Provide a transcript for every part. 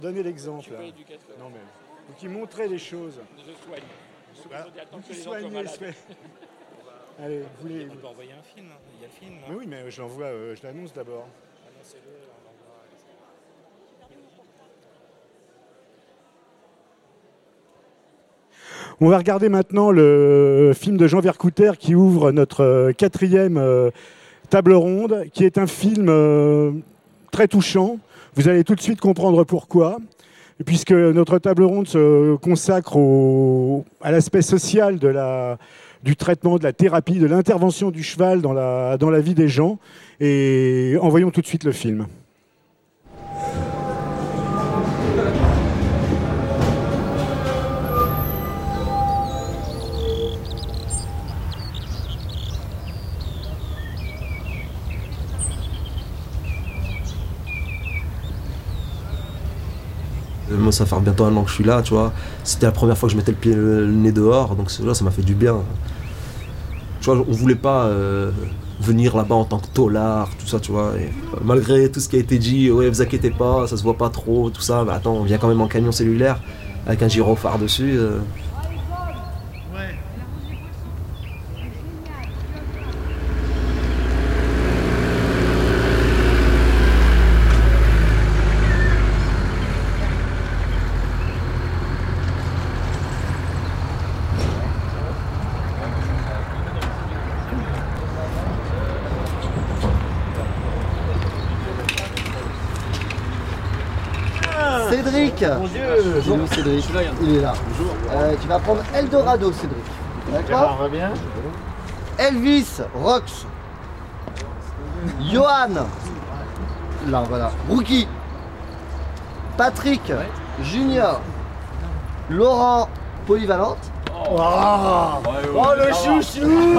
Donnez l'exemple. Je suis pas éducateur. Non, mais faut qu'il montrait les choses. Je soigne. Ah, Attends donc que il les gens soigne soient les malades. faits. Allez, vous voulez... On peut envoyer un film, hein. Il y a le film. Mais oui, mais je l'envoie, je l'annonce d'abord. Annoncez-le, on l'envoie. On va regarder maintenant le film de Jean Vercouter qui ouvre notre quatrième table ronde, qui est un film très touchant. Vous allez tout de suite comprendre pourquoi. Puisque notre table ronde se consacre à l'aspect social du traitement, de la thérapie, de l'intervention du cheval dans la vie des gens. Et envoyons tout de suite le film. Moi, ça va faire bientôt 1 an que je suis là, tu vois. C'était la première fois que je mettais le nez dehors, donc là, ça m'a fait du bien. Tu vois, on voulait pas venir là-bas en tant que tôlard, tout ça, tu vois. Et, malgré tout ce qui a été dit, ouais, vous inquiétez pas, ça se voit pas trop, tout ça. Mais attends, on vient quand même en camion cellulaire avec un gyrophare dessus. Cédric. Mon Dieu. Dis-nous Cédric, il est là. Bonjour. Tu vas prendre Eldorado, Cédric. D'accord. Va bien. Elvis, Rox. Johan. Là, voilà. Rookie. Patrick, Junior. Laurent, Polyvalente. Oh, le chouchou.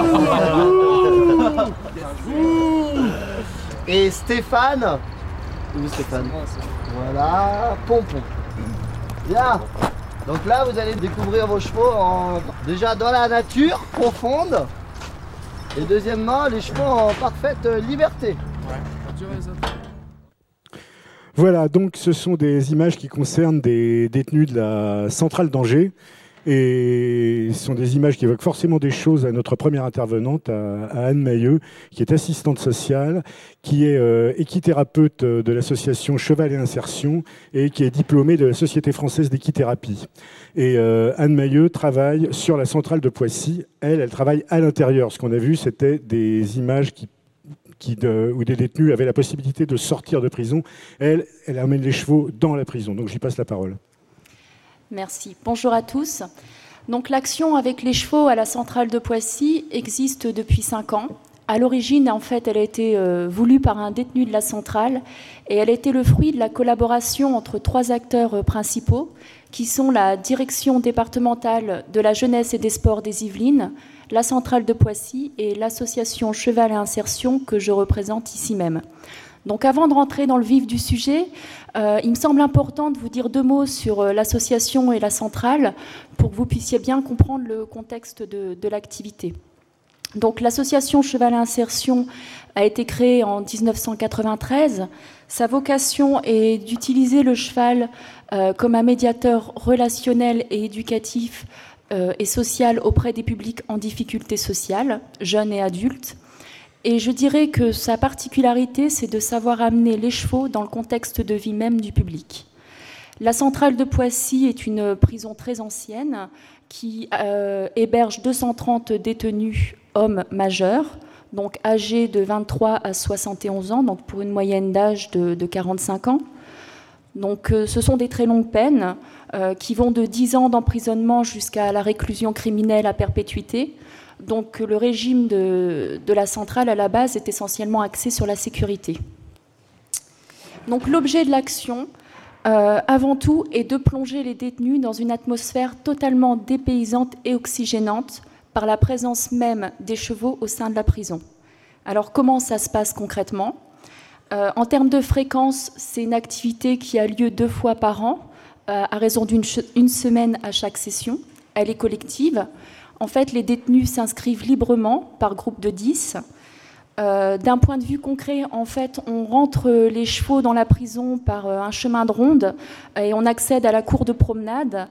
Et Stéphane. Où Stéphane? Voilà, Pompon. Bien. Donc là, vous allez découvrir vos chevaux déjà dans la nature profonde. Et deuxièmement, les chevaux en parfaite liberté. Voilà, donc ce sont des images qui concernent des détenus de la centrale d'Angers. Et ce sont des images qui évoquent forcément des choses à notre première intervenante, à Anne Mailleux, qui est assistante sociale, qui est équithérapeute de l'association Cheval et Insertion et qui est diplômée de la Société française d'équithérapie. Et Anne Mailleux travaille sur la centrale de Poissy. Elle travaille à l'intérieur. Ce qu'on a vu, c'était des images où des détenus avaient la possibilité de sortir de prison. Elle amène les chevaux dans la prison. Donc, j'y passe la parole. Merci. Bonjour à tous. Donc, l'action avec les chevaux à la centrale de Poissy existe depuis 5 ans. À l'origine, en fait, elle a été voulue par un détenu de la centrale et elle a été le fruit de la collaboration entre 3 acteurs principaux qui sont la direction départementale de la jeunesse et des sports des Yvelines, la centrale de Poissy et l'association Cheval et Insertion que je représente ici même. Donc avant de rentrer dans le vif du sujet, il me semble important de vous dire 2 mots sur l'association et la centrale pour que vous puissiez bien comprendre le contexte de l'activité. Donc l'association Cheval et Insertion a été créée en 1993. Sa vocation est d'utiliser le cheval comme un médiateur relationnel et éducatif et social auprès des publics en difficulté sociale, jeunes et adultes. Et je dirais que sa particularité, c'est de savoir amener les chevaux dans le contexte de vie même du public. La centrale de Poissy est une prison très ancienne qui héberge 230 détenus hommes majeurs, donc âgés de 23 à 71 ans, donc pour une moyenne d'âge de 45 ans. Donc ce sont des très longues peines qui vont de 10 ans d'emprisonnement jusqu'à la réclusion criminelle à perpétuité. Donc le régime de la centrale à la base est essentiellement axé sur la sécurité. Donc l'objet de l'action, avant tout, est de plonger les détenus dans une atmosphère totalement dépaysante et oxygénante par la présence même des chevaux au sein de la prison. Alors comment ça se passe concrètement ? En termes de fréquence, c'est une activité qui a lieu 2 fois par an, à raison d'une semaine à chaque session. Elle est collective. En fait, les détenus s'inscrivent librement par groupe de 10. D'un point de vue concret, en fait, on rentre les chevaux dans la prison par un chemin de ronde et on accède à la cour de promenade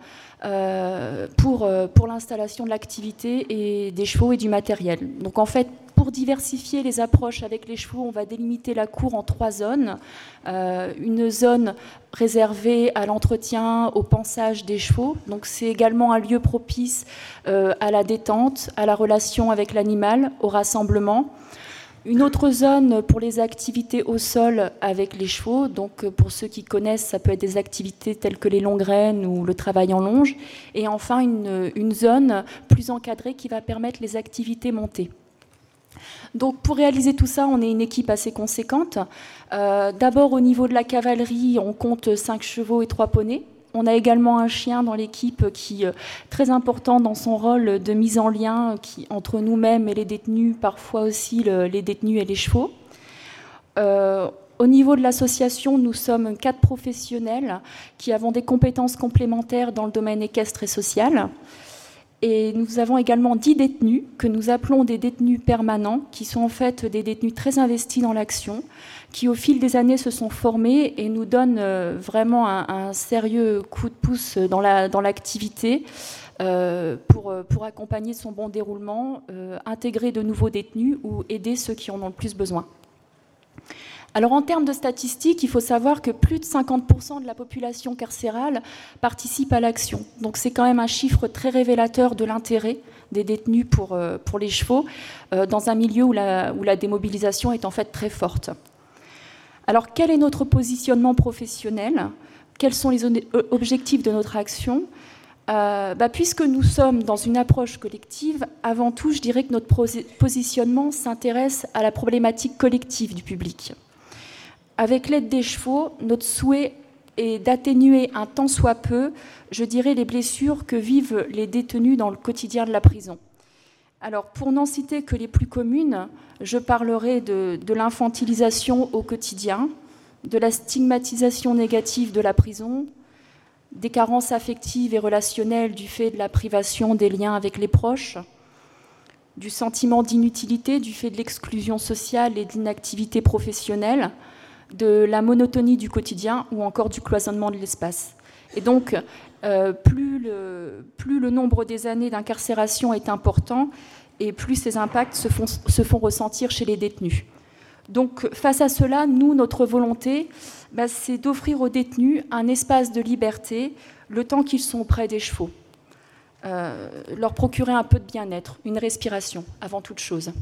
pour l'installation de l'activité et des chevaux et du matériel. Donc en fait, pour diversifier les approches avec les chevaux, on va délimiter la cour en 3 zones. Une zone réservée à l'entretien, au pansage des chevaux. Donc c'est également un lieu propice à la détente, à la relation avec l'animal, au rassemblement. Une autre zone pour les activités au sol avec les chevaux. Donc pour ceux qui connaissent, ça peut être des activités telles que les longues rênes ou le travail en longe. Et enfin une zone plus encadrée qui va permettre les activités montées. Donc pour réaliser tout ça, on est une équipe assez conséquente. D'abord au niveau de la cavalerie, on compte 5 chevaux et 3 poneys. On a également un chien dans l'équipe qui est très important dans son rôle de mise en lien entre nous-mêmes et les détenus, parfois aussi les détenus et les chevaux. Au niveau de l'association, nous sommes 4 professionnels qui avons des compétences complémentaires dans le domaine équestre et social. Et nous avons également 10 détenus que nous appelons des détenus permanents, qui sont en fait des détenus très investis dans l'action, qui au fil des années se sont formés et nous donnent vraiment un sérieux coup de pouce dans l'activité pour accompagner son bon déroulement, intégrer de nouveaux détenus ou aider ceux qui en ont le plus besoin. Alors en termes de statistiques, il faut savoir que plus de 50% de la population carcérale participe à l'action. Donc c'est quand même un chiffre très révélateur de l'intérêt des détenus pour les chevaux dans un milieu où la démobilisation est en fait très forte. Alors quel est notre positionnement professionnel? Quels sont les objectifs de notre action? Puisque nous sommes dans une approche collective, avant tout, je dirais que notre positionnement s'intéresse à la problématique collective du public. Avec l'aide des chevaux, notre souhait est d'atténuer un tant soit peu, je dirais, les blessures que vivent les détenus dans le quotidien de la prison. Alors, pour n'en citer que les plus communes, je parlerai de l'infantilisation au quotidien, de la stigmatisation négative de la prison, des carences affectives et relationnelles du fait de la privation des liens avec les proches, du sentiment d'inutilité du fait de l'exclusion sociale et de l'inactivité professionnelle, de la monotonie du quotidien ou encore du cloisonnement de l'espace. Et donc, plus le nombre des années d'incarcération est important et plus ces impacts se font ressentir chez les détenus. Donc, face à cela, nous, notre volonté, c'est d'offrir aux détenus un espace de liberté le temps qu'ils sont auprès des chevaux. Leur procurer un peu de bien-être, une respiration, avant toute chose.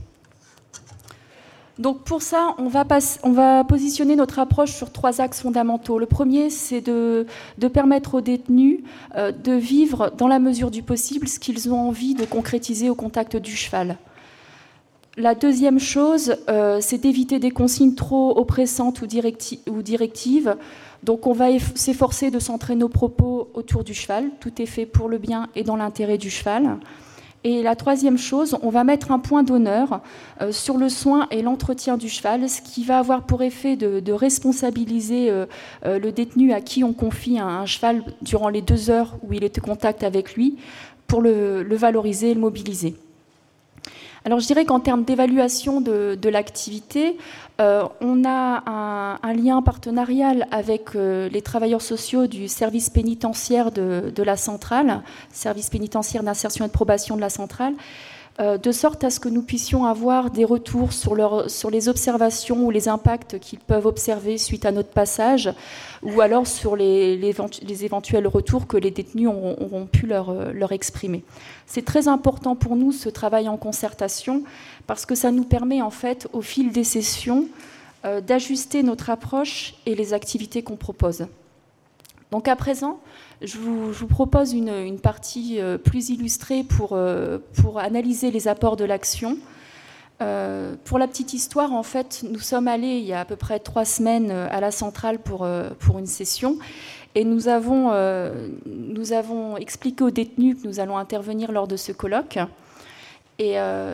Donc pour ça, on va positionner notre approche sur 3 axes fondamentaux. Le premier, c'est de permettre aux détenus de vivre, dans la mesure du possible, ce qu'ils ont envie de concrétiser au contact du cheval. La deuxième chose, c'est d'éviter des consignes trop oppressantes ou directives. Donc on va s'efforcer de centrer nos propos autour du cheval. Tout est fait pour le bien et dans l'intérêt du cheval. Et la troisième chose, on va mettre un point d'honneur sur le soin et l'entretien du cheval, ce qui va avoir pour effet de responsabiliser le détenu à qui on confie un cheval durant les 2 heures où il est en contact avec lui, pour le valoriser et le mobiliser. Alors je dirais qu'en termes d'évaluation de l'activité, on a un lien partenarial avec les travailleurs sociaux du service pénitentiaire de la centrale, service pénitentiaire d'insertion et de probation de la centrale, de sorte à ce que nous puissions avoir des retours sur les observations ou les impacts qu'ils peuvent observer suite à notre passage, ou alors sur les éventuels retours que les détenus auront pu leur exprimer. C'est très important pour nous, ce travail en concertation, parce que ça nous permet, en fait, au fil des sessions, d'ajuster notre approche et les activités qu'on propose. Donc à présent, je vous propose une partie plus illustrée pour analyser les apports de l'action. Pour la petite histoire, en fait, nous sommes allés il y a à peu près 3 semaines à la centrale pour une session et nous avons expliqué aux détenus que nous allons intervenir lors de ce colloque. Et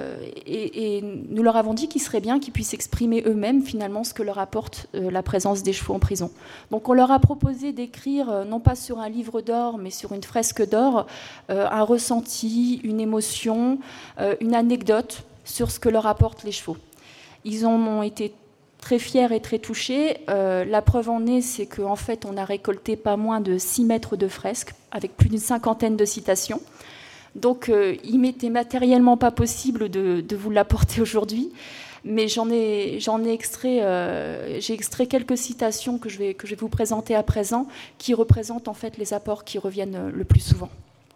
nous leur avons dit qu'il serait bien qu'ils puissent exprimer eux-mêmes finalement ce que leur apporte la présence des chevaux en prison. Donc on leur a proposé d'écrire, non pas sur un livre d'or, mais sur une fresque d'or, un ressenti, une émotion, une anecdote sur ce que leur apportent les chevaux. Ils en ont été très fiers et très touchés. La preuve en est, c'est qu'en fait, on a récolté pas moins de 6 mètres de fresques, avec plus d'une 50aine de citations. Donc, il m'était matériellement pas possible de vous l'apporter aujourd'hui, mais j'ai extrait quelques citations que je vais vous présenter à présent, qui représentent en fait les apports qui reviennent le plus souvent.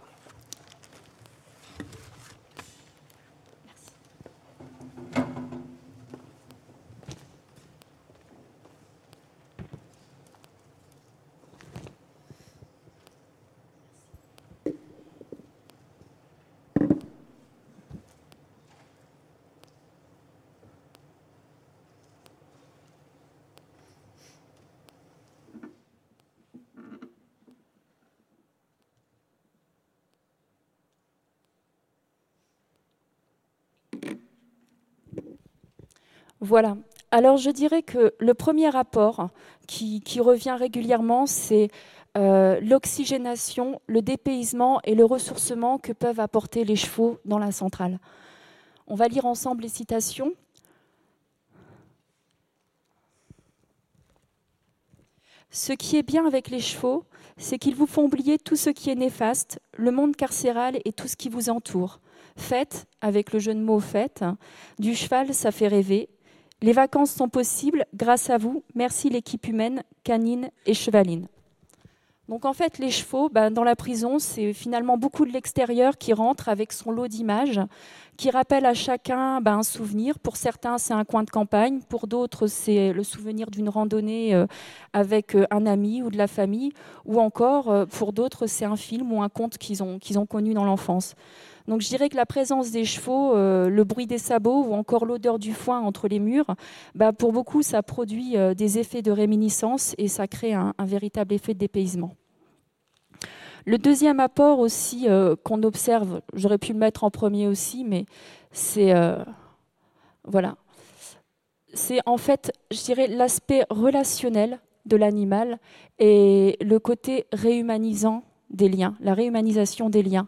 Voilà. Alors je dirais que le premier apport qui revient régulièrement, c'est l'oxygénation, le dépaysement et le ressourcement que peuvent apporter les chevaux dans la centrale. On va lire ensemble les citations. Ce qui est bien avec les chevaux, c'est qu'ils vous font oublier tout ce qui est néfaste, le monde carcéral et tout ce qui vous entoure. Faites, avec le jeu de mots faites, du cheval, ça fait rêver. Les vacances sont possibles grâce à vous. Merci l'équipe humaine, canine et chevaline. Donc en fait, les chevaux, dans la prison, c'est finalement beaucoup de l'extérieur qui rentre avec son lot d'images, qui rappelle à chacun un souvenir. Pour certains, c'est un coin de campagne. Pour d'autres, c'est le souvenir d'une randonnée avec un ami ou de la famille. Ou encore, pour d'autres, c'est un film ou un conte qu'ils ont connu dans l'enfance. Donc je dirais que la présence des chevaux, le bruit des sabots ou encore l'odeur du foin entre les murs, pour beaucoup, ça produit des effets de réminiscence et ça crée un véritable effet de dépaysement. Le deuxième apport aussi qu'on observe, j'aurais pu le mettre en premier aussi, mais c'est voilà. C'est en fait, je dirais, l'aspect relationnel de l'animal et le côté réhumanisant des liens, la réhumanisation des liens.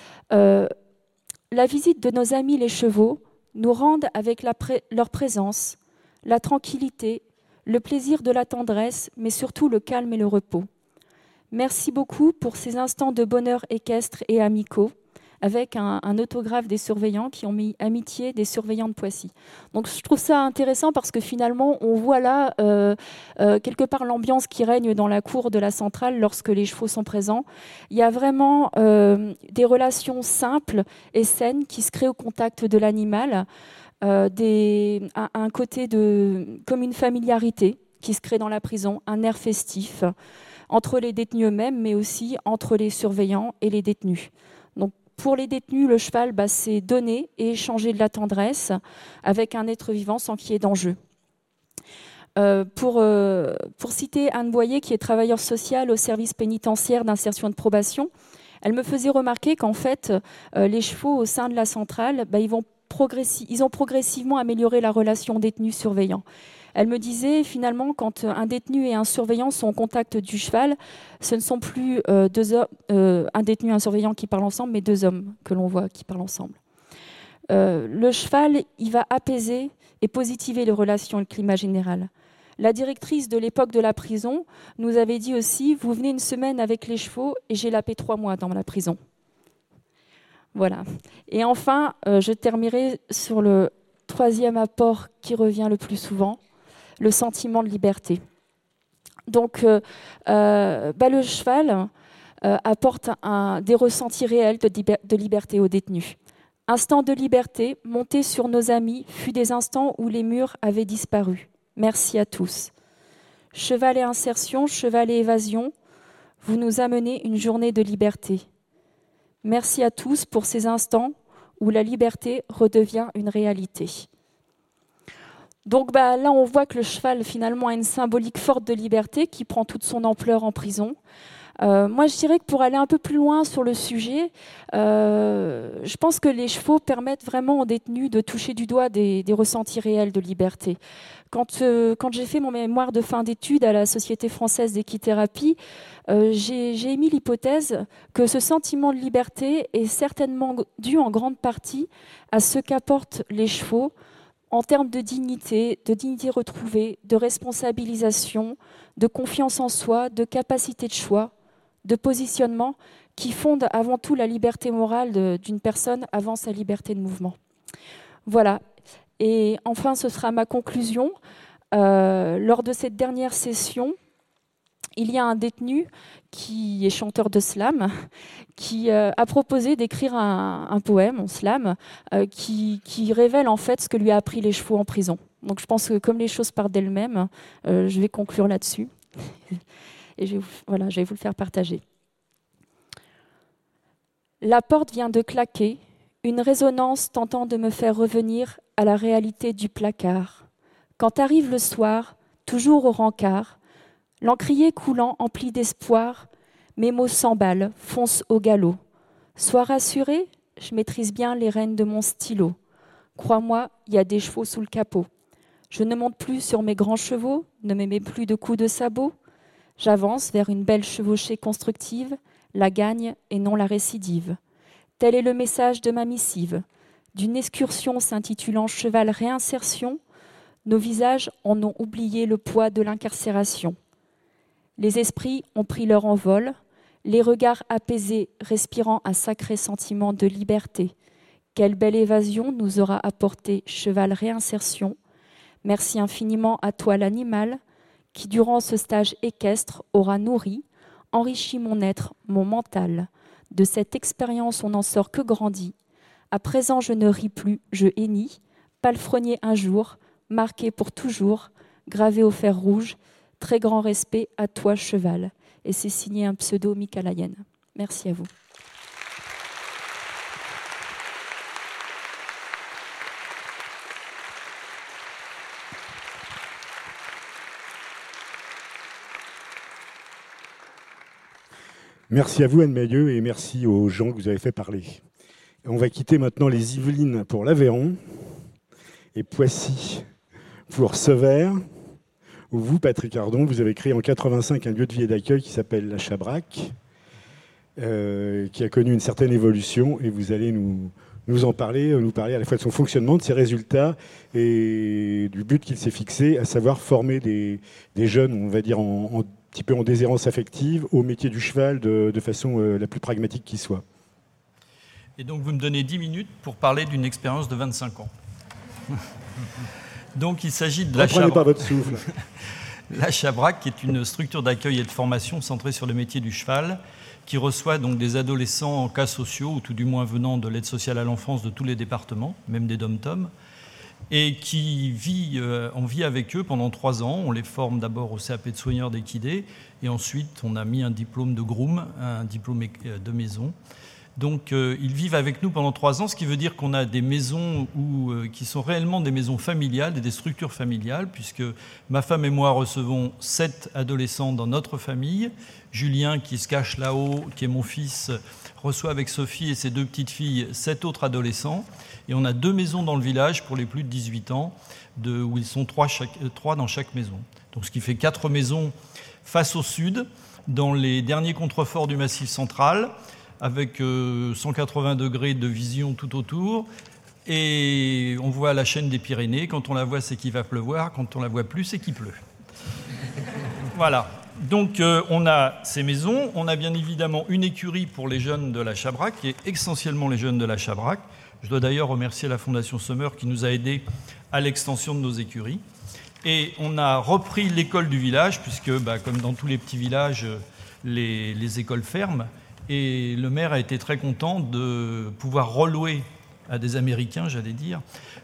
La visite de nos amis les chevaux nous rendent avec leur présence, la tranquillité, le plaisir de la tendresse, mais surtout le calme et le repos. Merci beaucoup pour ces instants de bonheur équestre et amicaux, avec un autographe des surveillants qui ont mis amitié des surveillants de Poissy. Donc je trouve ça intéressant parce que finalement on voit là quelque part l'ambiance qui règne dans la cour de la centrale lorsque les chevaux sont présents. Il y a vraiment des relations simples et saines qui se créent au contact de l'animal, un côté comme une familiarité qui se crée dans la prison, un air festif entre les détenus eux-mêmes, mais aussi entre les surveillants et les détenus. Donc, pour les détenus, le cheval, c'est donner et échanger de la tendresse avec un être vivant sans qu'il y ait d'enjeu. Pour citer Anne Boyer, qui est travailleure sociale au service pénitentiaire d'insertion et de probation, elle me faisait remarquer qu'en fait, les chevaux au sein de la centrale, ils ont progressivement amélioré la relation détenu-surveillant. Elle me disait, finalement, quand un détenu et un surveillant sont en contact du cheval, ce ne sont plus un détenu et un surveillant qui parlent ensemble, mais deux hommes que l'on voit qui parlent ensemble. Le cheval, il va apaiser et positiver les relations et le climat général. La directrice de l'époque de la prison nous avait dit aussi, vous venez une semaine avec les chevaux et j'ai la paix 3 mois dans la prison. Voilà. Et enfin, je terminerai sur le troisième apport qui revient le plus souvent, le sentiment de liberté. Donc, le cheval apporte des ressentis réels de liberté aux détenus. Instant de liberté, monter sur nos amis, fut des instants où les murs avaient disparu. Merci à tous. Cheval et insertion, cheval et évasion, vous nous amenez une journée de liberté. Merci à tous pour ces instants où la liberté redevient une réalité. Donc là, on voit que le cheval, finalement, a une symbolique forte de liberté qui prend toute son ampleur en prison. Moi, je dirais que pour aller un peu plus loin sur le sujet, je pense que les chevaux permettent vraiment aux détenus de toucher du doigt des ressentis réels de liberté. Quand j'ai fait mon mémoire de fin d'études à la Société française d'équithérapie, j'ai émis l'hypothèse que ce sentiment de liberté est certainement dû en grande partie à ce qu'apportent les chevaux en termes de dignité retrouvée, de responsabilisation, de confiance en soi, de capacité de choix, de positionnement, qui fondent avant tout la liberté morale d'une personne avant sa liberté de mouvement. Voilà. Et enfin, ce sera ma conclusion. Lors de cette dernière session, il y a un détenu qui est chanteur de slam, qui a proposé d'écrire un poème en slam qui révèle en fait ce que lui a appris les chevaux en prison. Donc je pense que comme les choses partent d'elles-mêmes, je vais conclure là-dessus. Et je vais vous le faire partager. La porte vient de claquer, une résonance tentant de me faire revenir à la réalité du placard. Quand arrive le soir, toujours au rencard, l'encrier coulant empli d'espoir, mes mots s'emballent, foncent au galop. Sois rassuré, je maîtrise bien les rênes de mon stylo. Crois-moi, il y a des chevaux sous le capot. Je ne monte plus sur mes grands chevaux, ne me mets plus de coups de sabot. J'avance vers une belle chevauchée constructive, la gagne et non la récidive. Tel est le message de ma missive. D'une excursion s'intitulant Cheval Réinsertion, nos visages en ont oublié le poids de l'incarcération. Les esprits ont pris leur envol, les regards apaisés respirant un sacré sentiment de liberté. Quelle belle évasion nous aura apporté Cheval Réinsertion. Merci infiniment à toi l'animal, qui durant ce stage équestre aura nourri, enrichi mon être, mon mental. De cette expérience on n'en sort que grandi. À présent je ne ris plus, je hennis, palefrenier un jour, marqué pour toujours, gravé au fer rouge. Très grand respect à toi, cheval. Et c'est signé un pseudo Mikalayen. Merci à vous. Merci à vous, Anne Mailleux, et merci aux gens que vous avez fait parler. On va quitter maintenant les Yvelines pour l'Aveyron et Poissy pour Severs, où vous, Patrick Ardon, vous avez créé en 85 un lieu de vie et d'accueil qui s'appelle La Chabraque, qui a connu une certaine évolution, et vous allez nous en parler, nous parler à la fois de son fonctionnement, de ses résultats et du but qu'il s'est fixé, à savoir former des jeunes, on va dire, un petit peu en déshérence affective, au métier du cheval de façon la plus pragmatique qui soit. Et donc vous me donnez 10 minutes pour parler d'une expérience de 25 ans. Donc il s'agit de La Chabraque. Reprenez pas votre souffle. La Chabraque, qui est une structure d'accueil et de formation centrée sur le métier du cheval, qui reçoit donc des adolescents en cas sociaux, ou tout du moins venant de l'aide sociale à l'enfance de tous les départements, même des DOM-TOM, et qui on vit avec eux pendant 3 ans. On les forme d'abord au CAP de soigneur d'équidés, et ensuite on a mis un diplôme de groom, un diplôme de maison. Donc ils vivent avec nous pendant 3 ans, ce qui veut dire qu'on a des maisons qui sont réellement des maisons familiales et des structures familiales, puisque ma femme et moi recevons 7 adolescents dans notre famille. Julien, qui se cache là-haut, qui est mon fils, reçoit avec Sophie et ses 2 petites filles 7 autres adolescents. Et on a 2 maisons dans le village pour les plus de 18 ans, où ils sont 3 dans chaque maison. Donc ce qui fait 4 maisons face au sud, dans les derniers contreforts du Massif central, avec 180 degrés de vision tout autour. Et on voit la chaîne des Pyrénées. Quand on la voit, c'est qu'il va pleuvoir. Quand on la voit plus, c'est qu'il pleut. Voilà. Donc on a ces maisons. On a bien évidemment une écurie pour les jeunes de la Chabraque, qui est essentiellement les jeunes de la Chabraque. Je dois d'ailleurs remercier la Fondation Sommer qui nous a aidés à l'extension de nos écuries. Et on a repris l'école du village, puisque, comme dans tous les petits villages, les écoles ferment. Et le maire a été très content de pouvoir relouer à des Américains, j'allais dire,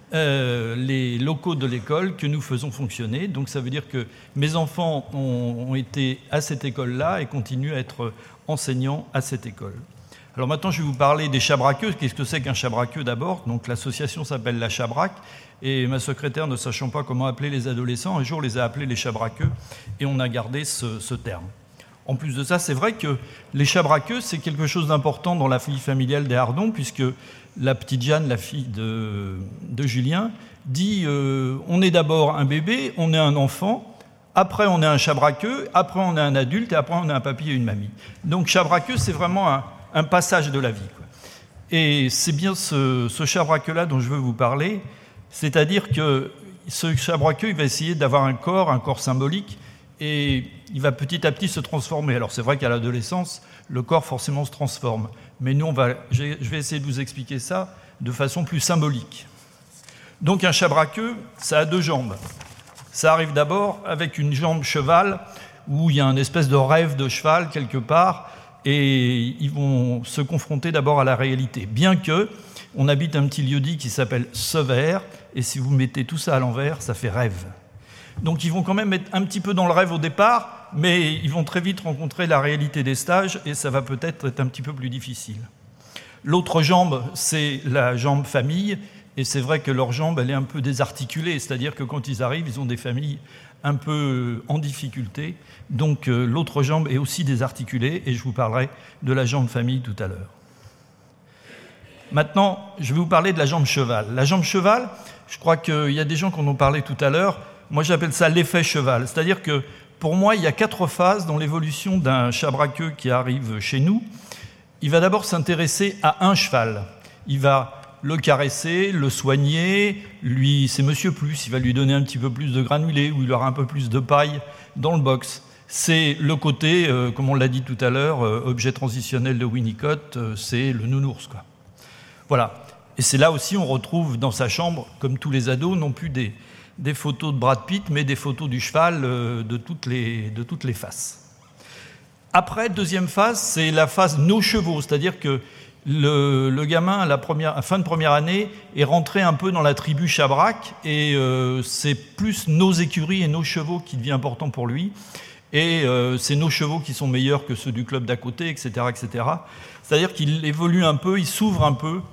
les locaux de l'école que nous faisons fonctionner. Donc ça veut dire que mes enfants ont été à cette école-là et continuent à être enseignants à cette école. Alors maintenant, je vais vous parler des chabraqueux. Qu'est-ce que c'est qu'un chabraqueux d'abord? Donc l'association s'appelle La Chabraque, et ma secrétaire, ne sachant pas comment appeler les adolescents, un jour les a appelés les chabraqueux, et on a gardé ce terme. En plus de ça, c'est vrai que les chabraqueux, c'est quelque chose d'important dans la vie familiale des Ardon, puisque la petite Jeanne, la fille de Julien, dit on est d'abord un bébé, on est un enfant, après on est un chabraqueux, après on est un adulte, et après on est un papy et une mamie. Donc chabraqueux, c'est vraiment un passage de la vie, quoi. Et c'est bien ce chabraqueux-là dont je veux vous parler. C'est-à-dire que ce chabraqueux, il va essayer d'avoir un corps symbolique, et il va petit à petit se transformer. Alors c'est vrai qu'à l'adolescence, le corps forcément se transforme. Mais nous, je vais essayer de vous expliquer ça de façon plus symbolique. Donc un chabraqueux, ça a 2 jambes. Ça arrive d'abord avec une jambe cheval, où il y a une espèce de rêve de cheval quelque part, et ils vont se confronter d'abord à la réalité. Bien que on habite un petit lieu-dit qui s'appelle Severs, et si vous mettez tout ça à l'envers, ça fait rêve. Donc ils vont quand même être un petit peu dans le rêve au départ, mais ils vont très vite rencontrer la réalité des stages, et ça va peut-être être un petit peu plus difficile. L'autre jambe, c'est la jambe famille, et c'est vrai que leur jambe, elle est un peu désarticulée, c'est-à-dire que quand ils arrivent, ils ont des familles un peu en difficulté, donc l'autre jambe est aussi désarticulée, et je vous parlerai de la jambe famille tout à l'heure. Maintenant, je vais vous parler de la jambe cheval. La jambe cheval, je crois qu'il y a des gens qui en ont parlé tout à l'heure. Moi, j'appelle ça l'effet cheval. C'est-à-dire que, pour moi, il y a 4 phases dans l'évolution d'un chabraqueux qui arrive chez nous. Il va d'abord s'intéresser à un cheval. Il va le caresser, le soigner. Lui, c'est Monsieur Plus. Il va lui donner un petit peu plus de granulés, ou il aura un peu plus de paille dans le box. C'est le côté, comme on l'a dit tout à l'heure, objet transitionnel de Winnicott, c'est le nounours, quoi. Voilà. Et c'est là aussi, on retrouve dans sa chambre, comme tous les ados, non plus des photos de Brad Pitt, mais des photos du cheval de toutes les faces. Après, deuxième phase, c'est la phase nos chevaux, c'est-à-dire que le gamin, à fin de première année, est rentré un peu dans la tribu Chabrac, et c'est plus nos écuries et nos chevaux qui devient important pour lui, et c'est nos chevaux qui sont meilleurs que ceux du club d'à côté, etc., etc. C'est-à-dire qu'il évolue un peu, il s'ouvre un peu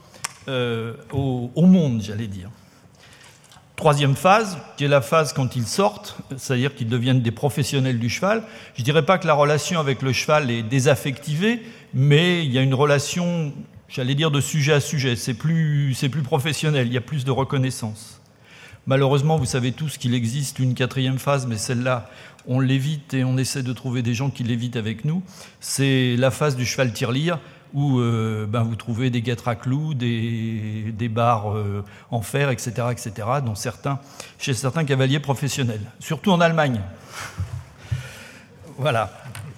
au monde, j'allais dire. Troisième phase, qui est la phase quand ils sortent, c'est-à-dire qu'ils deviennent des professionnels du cheval. Je ne dirais pas que la relation avec le cheval est désaffectivée, mais il y a une relation, j'allais dire, de sujet à sujet. C'est plus professionnel, il y a plus de reconnaissance. Malheureusement, vous savez tous qu'il existe une 4e phase, mais celle-là, on l'évite et on essaie de trouver des gens qui l'évitent avec nous. C'est la phase du cheval tirelire, où vous trouvez des guêtres à clous, des barres en fer, etc., chez certains cavaliers professionnels, surtout en Allemagne. Voilà.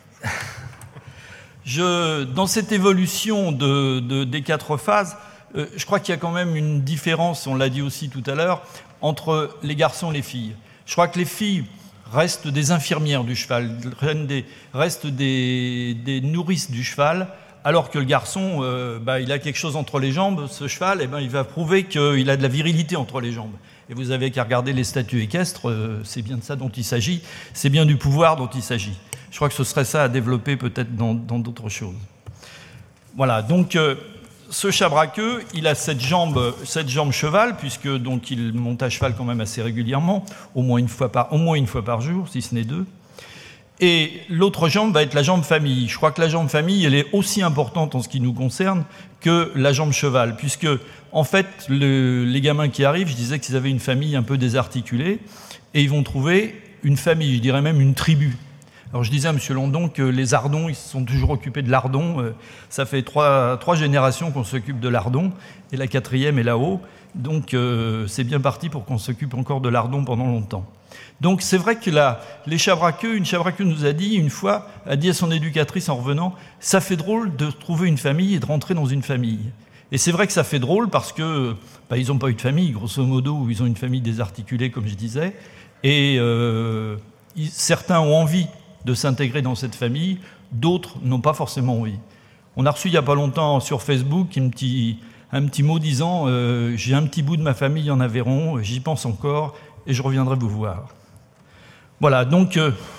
Dans cette évolution des 4 phases, je crois qu'il y a quand même une différence, on l'a dit aussi tout à l'heure, entre les garçons et les filles. Je crois que les filles restent des infirmières du cheval, restent des nourrices du cheval, alors que le garçon, il a quelque chose entre les jambes, ce cheval, il va prouver qu'il a de la virilité entre les jambes. Et vous avez qu'à regarder les statues équestres, c'est bien de ça dont il s'agit, c'est bien du pouvoir dont il s'agit. Je crois que ce serait ça à développer peut-être dans d'autres choses. Voilà, donc ce chabraqueux, il a cette jambe cheval, puisque donc il monte à cheval quand même assez régulièrement, au moins une fois par jour, si ce n'est 2. Et l'autre jambe va être la jambe famille. Je crois que la jambe famille, elle est aussi importante en ce qui nous concerne que la jambe cheval, puisque, en fait, les gamins qui arrivent, je disais qu'ils avaient une famille un peu désarticulée, et ils vont trouver une famille, je dirais même une tribu. Alors je disais à M. Landon que les Ardons, ils se sont toujours occupés de l'Ardon. Ça fait trois générations qu'on s'occupe de l'Ardon, et la 4e est là-haut. Donc c'est bien parti pour qu'on s'occupe encore de l'Ardon pendant longtemps. Donc c'est vrai que une chabraqueux nous a dit une fois, a dit à son éducatrice en revenant, ça fait drôle de trouver une famille et de rentrer dans une famille. Et c'est vrai que ça fait drôle parce que ils n'ont pas eu de famille, grosso modo, ou ils ont une famille désarticulée, comme je disais, et certains ont envie de s'intégrer dans cette famille, d'autres n'ont pas forcément envie. On a reçu il n'y a pas longtemps sur Facebook un petit mot disant « J'ai un petit bout de ma famille en Aveyron, j'y pense encore et je reviendrai vous voir ». Voilà, donc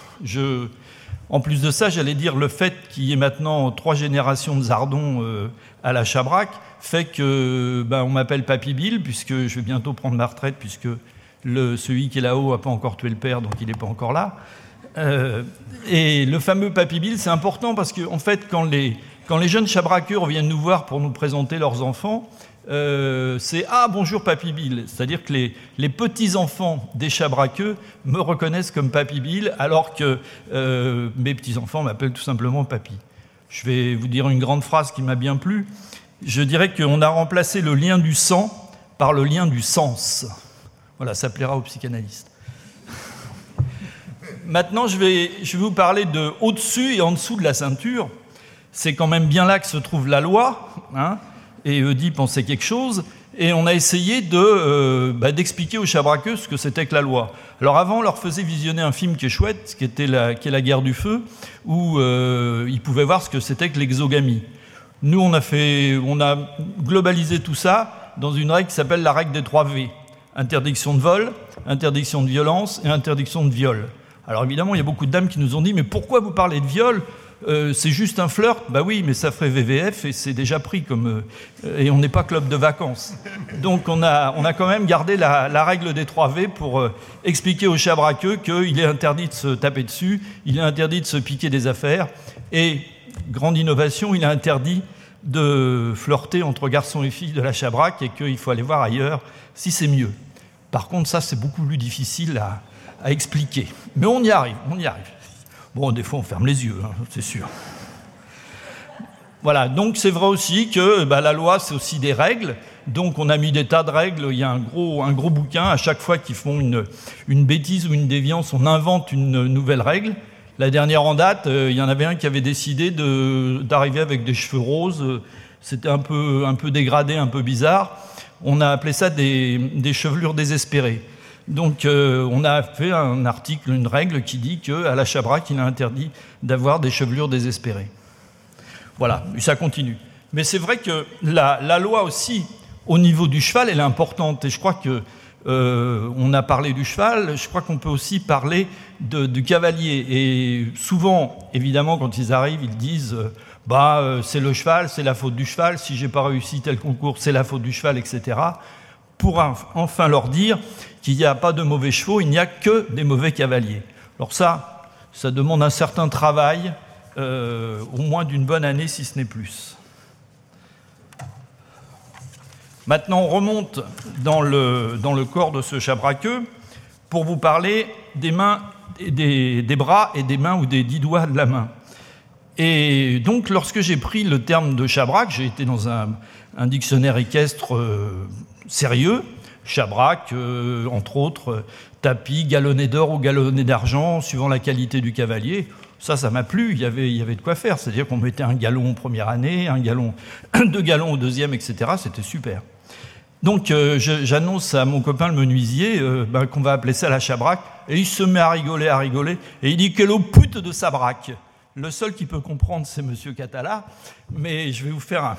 en plus de ça, j'allais dire le fait qu'il y ait maintenant 3 générations de Zardons à la Chabrac fait que on m'appelle Papy Bill, puisque je vais bientôt prendre ma retraite, puisque celui qui est là-haut n'a pas encore tué le père, donc il n'est pas encore là. Et le fameux Papy Bill, c'est important parce que, en fait, quand les jeunes chabraqueurs viennent nous voir pour nous présenter leurs enfants, c'est « Ah, bonjour Papy Bill ». C'est-à-dire que les petits-enfants des chabraqueux me reconnaissent comme Papy Bill, alors que mes petits-enfants m'appellent tout simplement Papy. Je vais vous dire une grande phrase qui m'a bien plu. Je dirais qu'on a remplacé le lien du sang par le lien du sens. Voilà, ça plaira aux psychanalystes. Maintenant, je vais vous parler de au-dessus et en dessous de la ceinture. C'est quand même bien là que se trouve la loi, hein, et Oedipe en sait quelque chose, et on a essayé d'expliquer aux Chabraqueux ce que c'était que la loi. Alors avant, on leur faisait visionner un film qui est chouette, qui est la guerre du feu, où ils pouvaient voir ce que c'était que l'exogamie. Nous, on a globalisé tout ça dans une règle qui s'appelle la règle des 3 V. Interdiction de vol, interdiction de violence et interdiction de viol. Alors évidemment, il y a beaucoup de dames qui nous ont dit « Mais pourquoi vous parlez de viol ? C'est juste un flirt ?» Bah oui, mais ça ferait VVF et c'est déjà pris comme... et on n'est pas club de vacances. Donc on a quand même gardé la règle des 3 V pour expliquer aux Chabraqueux qu'il est interdit de se taper dessus, il est interdit de se piquer des affaires, et, grande innovation, il est interdit de flirter entre garçons et filles de la Chabraque et qu'il faut aller voir ailleurs si c'est mieux. Par contre, ça, c'est beaucoup plus difficile à expliquer. Mais on y arrive. Bon, des fois, on ferme les yeux, hein, c'est sûr. Voilà, donc c'est vrai aussi que la loi, c'est aussi des règles. Donc on a mis des tas de règles. Il y a un gros bouquin. À chaque fois qu'ils font une bêtise ou une déviance, on invente une nouvelle règle. La dernière en date, il y en avait un qui avait décidé d'arriver avec des cheveux roses. C'était un peu dégradé, un peu bizarre. On a appelé ça des chevelures désespérées. Donc on a fait un article, une règle qui dit qu'à la Chabraque, il est interdit d'avoir des chevelures désespérées. Voilà, ça continue. Mais c'est vrai que la loi aussi, au niveau du cheval, elle est importante. Et je crois que on a parlé du cheval, je crois qu'on peut aussi parler du cavalier. Et souvent, évidemment, quand ils arrivent, ils disent c'est le cheval, c'est la faute du cheval, si j'ai pas réussi tel concours, c'est la faute du cheval, etc. Pour enfin leur dire qu'il n'y a pas de mauvais chevaux, il n'y a que des mauvais cavaliers. Alors ça demande un certain travail, au moins d'une bonne année, si ce n'est plus. Maintenant, on remonte dans le corps de ce Chabraqueux pour vous parler des mains, des bras et des mains ou des 10 doigts de la main. Et donc, lorsque j'ai pris le terme de Chabraque, j'ai été dans un dictionnaire équestre sérieux, Chabraque, entre autres, tapis, galonné d'or ou galonné d'argent, suivant la qualité du cavalier. Ça m'a plu, il y avait de quoi faire. C'est-à-dire qu'on mettait un galon en première année, 2 galons au deuxième, etc. C'était super. Donc j'annonce à mon copain le menuisier qu'on va appeler ça la Chabraque, et il se met à rigoler, et il dit « Quelle pute de Sabraque !» Le seul qui peut comprendre, c'est Monsieur Catala, mais je vais vous faire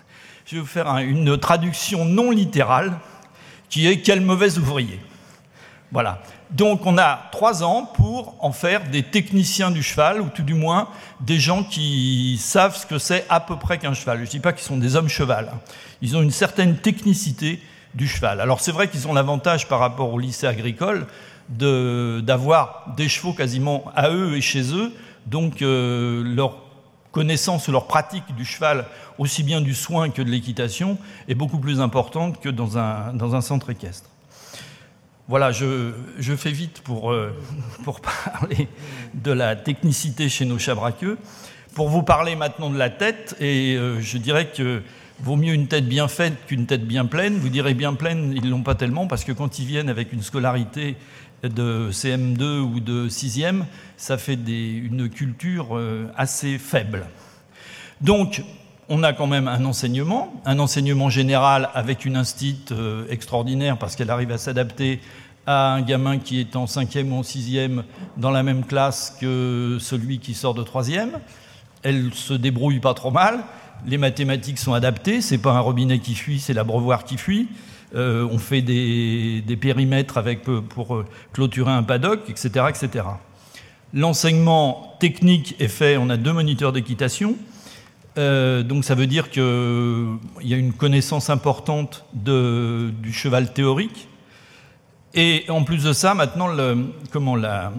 une traduction non littérale, qui est « Quel mauvais ouvrier !» Voilà. Donc on a 3 ans pour en faire des techniciens du cheval, ou tout du moins des gens qui savent ce que c'est à peu près qu'un cheval. Je ne dis pas qu'ils sont des hommes cheval. Ils ont une certaine technicité du cheval. Alors c'est vrai qu'ils ont l'avantage par rapport au lycée agricole d'avoir des chevaux quasiment à eux et chez eux. Donc leur connaissance, leur pratique du cheval, aussi bien du soin que de l'équitation, est beaucoup plus importante que dans un centre équestre. Voilà, je fais vite pour parler de la technicité chez nos Chabraqueux. Pour vous parler maintenant de la tête, et je dirais que vaut mieux une tête bien faite qu'une tête bien pleine. Vous direz bien pleine, ils ne l'ont pas tellement, parce que quand ils viennent avec une scolarité de CM2 ou de 6e, ça fait une culture assez faible. Donc, on a quand même un enseignement général avec une instite extraordinaire parce qu'elle arrive à s'adapter à un gamin qui est en 5e ou en 6e dans la même classe que celui qui sort de 3e. Elle se débrouille pas trop mal. Les mathématiques sont adaptées. C'est pas un robinet qui fuit, c'est l'abreuvoir qui fuit. On fait des périmètres pour clôturer un paddock, etc., etc. L'enseignement technique est fait. On a 2 moniteurs d'équitation. Donc ça veut dire qu'il y a une connaissance importante du cheval théorique. Et en plus de ça, maintenant, la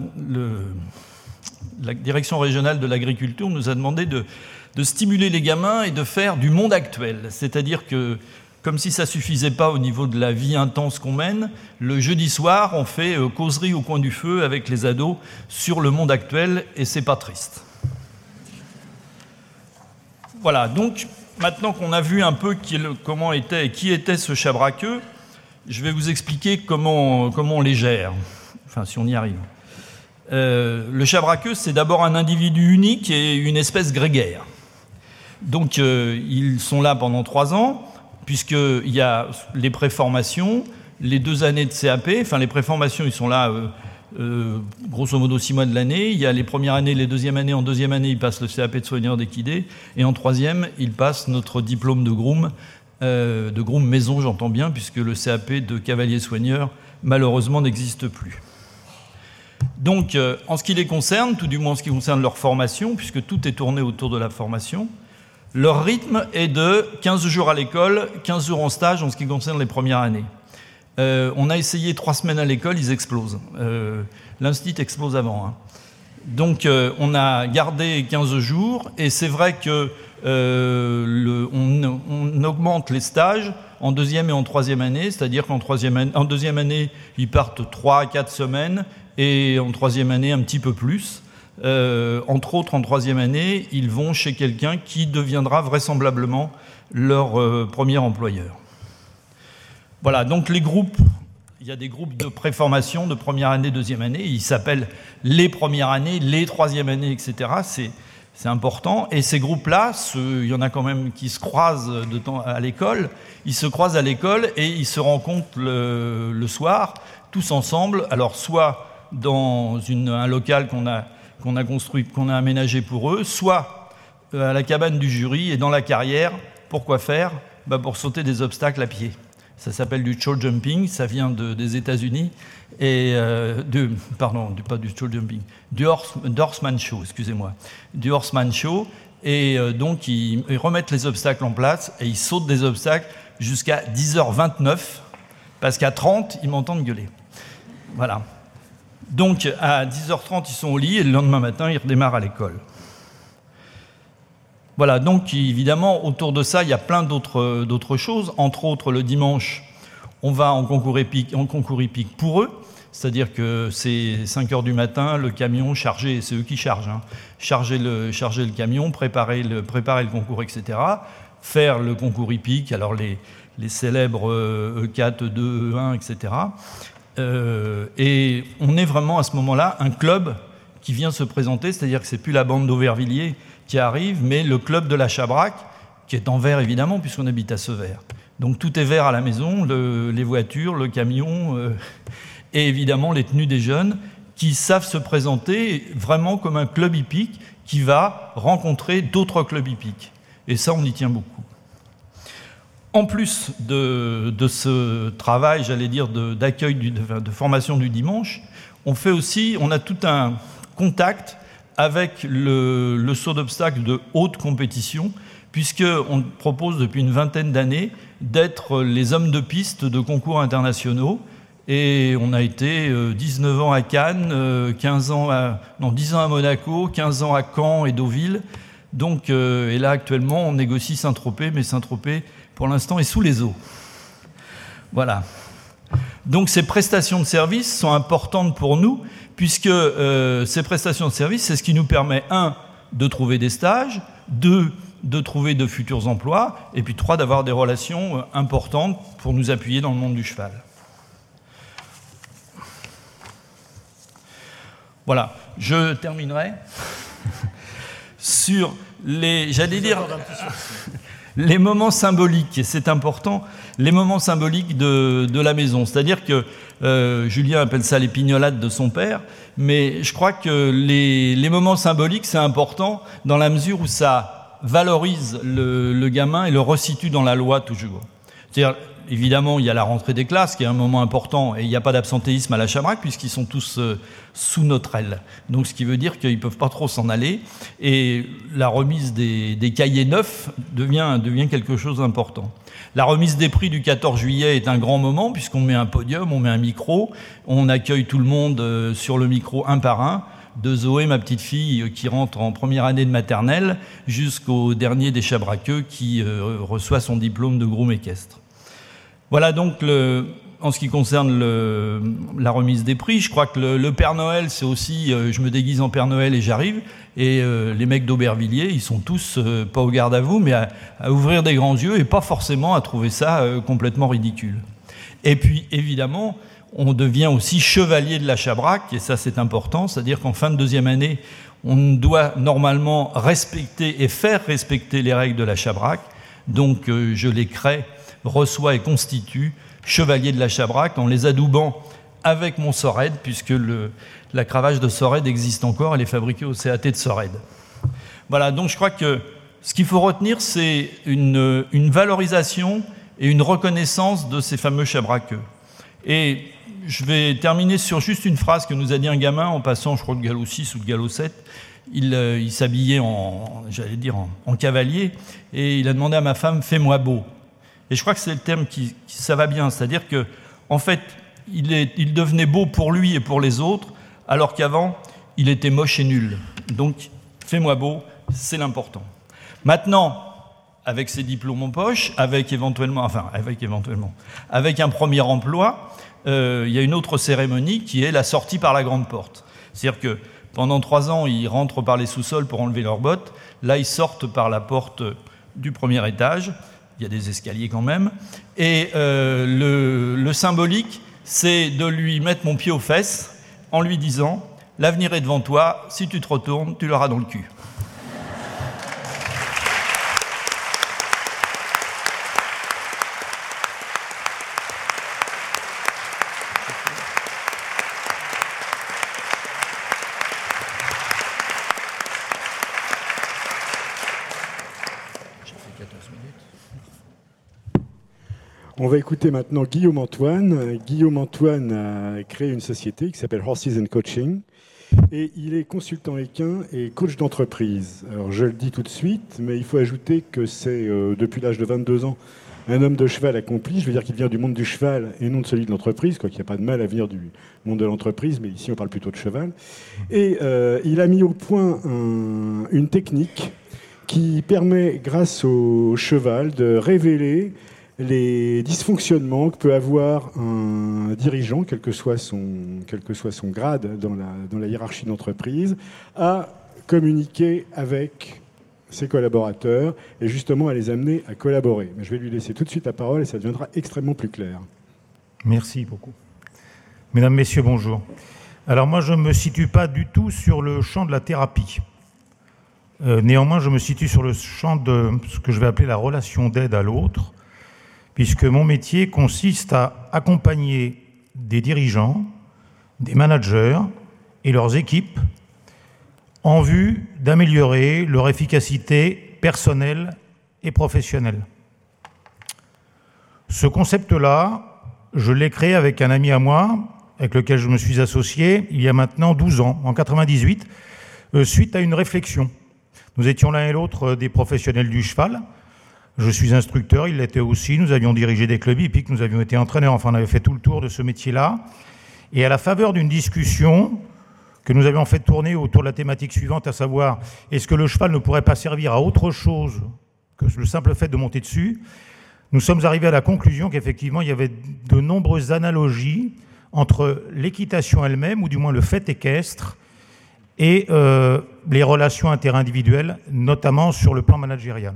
direction régionale de l'agriculture nous a demandé de stimuler les gamins et de faire du monde actuel. C'est-à-dire que, comme si ça ne suffisait pas au niveau de la vie intense qu'on mène, le jeudi soir, on fait causerie au coin du feu avec les ados sur le monde actuel, et c'est pas triste. Voilà, donc maintenant qu'on a vu un peu qui était ce Chabraqueux, je vais vous expliquer comment on les gère, enfin si on y arrive. Le chabraqueux, c'est d'abord un individu unique et une espèce grégaire. Donc ils sont là pendant 3 ans, puisqu'il y a les préformations, les 2 années de CAP, enfin les préformations, ils sont là grosso modo 6 mois de l'année. Il y a les premières années, les deuxièmes années. En deuxième année, ils passent le CAP de soigneur d'équidés. Et en troisième, ils passent notre diplôme de groom maison, j'entends bien, puisque le CAP de cavalier soigneur, malheureusement, n'existe plus. Donc, en ce qui les concerne, tout du moins en ce qui concerne leur formation, puisque tout est tourné autour de la formation, leur rythme est de 15 jours à l'école, 15 jours en stage en ce qui concerne les premières années. On a essayé 3 semaines à l'école, ils explosent. L'institut explose avant. Hein. Donc, on a gardé 15 jours, et c'est vrai que on augmente les stages en deuxième et en troisième année, c'est-à-dire qu'en deuxième année, ils partent 3 à 4 semaines, et en troisième année, un petit peu plus. Entre autres, en troisième année, ils vont chez quelqu'un qui deviendra vraisemblablement leur premier employeur. Voilà, donc les groupes, il y a des groupes de préformation de première année, deuxième année, ils s'appellent les premières années, les troisième années, etc. C'est important. Et ces groupes-là, il y en a quand même qui se croisent à l'école, ils se croisent à l'école et ils se rencontrent le soir, tous ensemble, alors soit dans un local qu'on a construit, qu'on a aménagé pour eux, soit à la cabane du jury et dans la carrière. Pourquoi faire ? Pour sauter des obstacles à pied. Ça s'appelle du show jumping, ça vient des États-Unis, et pas du show jumping, du horseman show, excusez-moi, du horseman show, et donc ils remettent les obstacles en place et ils sautent des obstacles jusqu'à 10h29, parce qu'à 30, ils m'entendent gueuler. Voilà. Donc à 10h30, ils sont au lit et le lendemain matin, ils redémarrent à l'école. Voilà, donc évidemment, autour de ça, il y a plein d'autres choses. Entre autres, le dimanche, on va en concours hippique pour eux. C'est-à-dire que c'est 5h du matin, le camion chargé, c'est eux qui chargent, hein, charger le camion, préparer le concours, etc. Faire le concours hippique, alors les célèbres E4, E2, E1, etc. Et on est vraiment à ce moment-là un club qui vient se présenter, c'est-à-dire que c'est plus la bande d'Auvervilliers qui arrive, mais le club de la Chabraque, qui est en vert évidemment, puisqu'on habite à Severs. Donc tout est vert à la maison, les voitures, le camion, et évidemment les tenues des jeunes, qui savent se présenter vraiment comme un club hippique qui va rencontrer d'autres clubs hippiques. Et ça, on y tient beaucoup. En plus de ce travail, j'allais dire, d'accueil, de formation du dimanche, on a tout un contact avec le saut d'obstacles de haute compétition, puisqu'on propose depuis une vingtaine d'années d'être les hommes de piste de concours internationaux. Et on a été 19 ans à Cannes, 10 ans à Monaco, 15 ans à Caen et Deauville. Donc, et là, actuellement, on négocie Saint-Tropez, mais Saint-Tropez, pour l'instant, est sous les eaux. Voilà. Donc, ces prestations de services sont importantes pour nous, puisque ces prestations de services, c'est ce qui nous permet, 1, de trouver des stages, 2, de trouver de futurs emplois, et puis 3, d'avoir des relations importantes pour nous appuyer dans le monde du cheval. Voilà, je terminerai sur les moments symboliques, et c'est important, les moments symboliques de la maison. C'est-à-dire que Julien appelle ça les pignolades de son père, mais je crois que les moments symboliques, c'est important dans la mesure où ça valorise le gamin et le resitue dans la loi toujours. C'est-à-dire, évidemment, il y a la rentrée des classes qui est un moment important et il n'y a pas d'absentéisme à la Chabraque puisqu'ils sont tous sous notre aile. Donc, ce qui veut dire qu'ils ne peuvent pas trop s'en aller. Et la remise des cahiers neufs devient quelque chose d'important. La remise des prix du 14 juillet est un grand moment puisqu'on met un podium, on met un micro, on accueille tout le monde sur le micro un par un, de Zoé, ma petite fille, qui rentre en première année de maternelle, jusqu'au dernier des Chabraqueux qui reçoit son diplôme de groom équestre. Voilà donc en ce qui concerne la remise des prix. Je crois que le Père Noël, c'est aussi je me déguise en Père Noël et j'arrive. Et les mecs d'Aubervilliers, ils sont tous, pas au garde à vous, mais à ouvrir des grands yeux et pas forcément à trouver ça complètement ridicule. Et puis, évidemment, on devient aussi chevalier de la Chabrac, et ça c'est important, c'est-à-dire qu'en fin de deuxième année, on doit normalement respecter et faire respecter les règles de la Chabrac. Donc je les crée, reçois et constitue chevalier de la Chabrac en les adoubant avec mon Sored, puisque la cravache de Sored existe encore, elle est fabriquée au CAT de Sored. Voilà, donc je crois que ce qu'il faut retenir, c'est une valorisation et une reconnaissance de ces fameux chabraqueux. Et je vais terminer sur juste une phrase que nous a dit un gamin en passant, je crois, de galop 6 ou de galop 7. Il s'habillait en cavalier, et il a demandé à ma femme « fais-moi beau ». Et je crois que c'est le terme qui ça va bien, c'est-à-dire que en fait, il devenait beau pour lui et pour les autres, alors qu'avant, il était moche et nul. Donc, fais-moi beau, c'est l'important. Maintenant, avec ses diplômes en poche, avec un premier emploi, il y a une autre cérémonie qui est la sortie par la grande porte. C'est-à-dire que pendant 3 ans, ils rentrent par les sous-sols pour enlever leurs bottes. Là, ils sortent par la porte du premier étage. Il y a des escaliers quand même. Et le symbolique, c'est de lui mettre mon pied aux fesses en lui disant « L'avenir est devant toi, si tu te retournes, tu l'auras dans le cul ». On va écouter maintenant Guillaume Antoine. Guillaume Antoine a créé une société qui s'appelle Horses and Coaching, et il est consultant équin et coach d'entreprise. Alors je le dis tout de suite, mais il faut ajouter que c'est depuis l'âge de 22 ans un homme de cheval accompli. Je veux dire qu'il vient du monde du cheval et non de celui de l'entreprise, quoi qu'il n'y a pas de mal à venir du monde de l'entreprise, mais ici on parle plutôt de cheval. Et il a mis au point une technique qui permet, grâce au cheval, de révéler les dysfonctionnements que peut avoir un dirigeant, quel que soit son grade dans la hiérarchie d'entreprise, à communiquer avec ses collaborateurs et justement à les amener à collaborer. Mais je vais lui laisser tout de suite la parole et ça deviendra extrêmement plus clair. Merci beaucoup. Mesdames, Messieurs, bonjour. Alors moi, je ne me situe pas du tout sur le champ de la thérapie. Néanmoins, je me situe sur le champ de ce que je vais appeler la relation d'aide à l'autre, puisque mon métier consiste à accompagner des dirigeants, des managers et leurs équipes en vue d'améliorer leur efficacité personnelle et professionnelle. Ce concept-là, je l'ai créé avec un ami à moi, avec lequel je me suis associé il y a maintenant 12 ans, en 98, suite à une réflexion. Nous étions l'un et l'autre des professionnels du cheval. Je suis instructeur, il l'était aussi. Nous avions dirigé des clubs hippiques, nous avions été entraîneurs, enfin on avait fait tout le tour de ce métier-là. Et à la faveur d'une discussion que nous avions fait tourner autour de la thématique suivante, à savoir est-ce que le cheval ne pourrait pas servir à autre chose que le simple fait de monter dessus, nous sommes arrivés à la conclusion qu'effectivement il y avait de nombreuses analogies entre l'équitation elle-même, ou du moins le fait équestre, et les relations interindividuelles, notamment sur le plan managérial.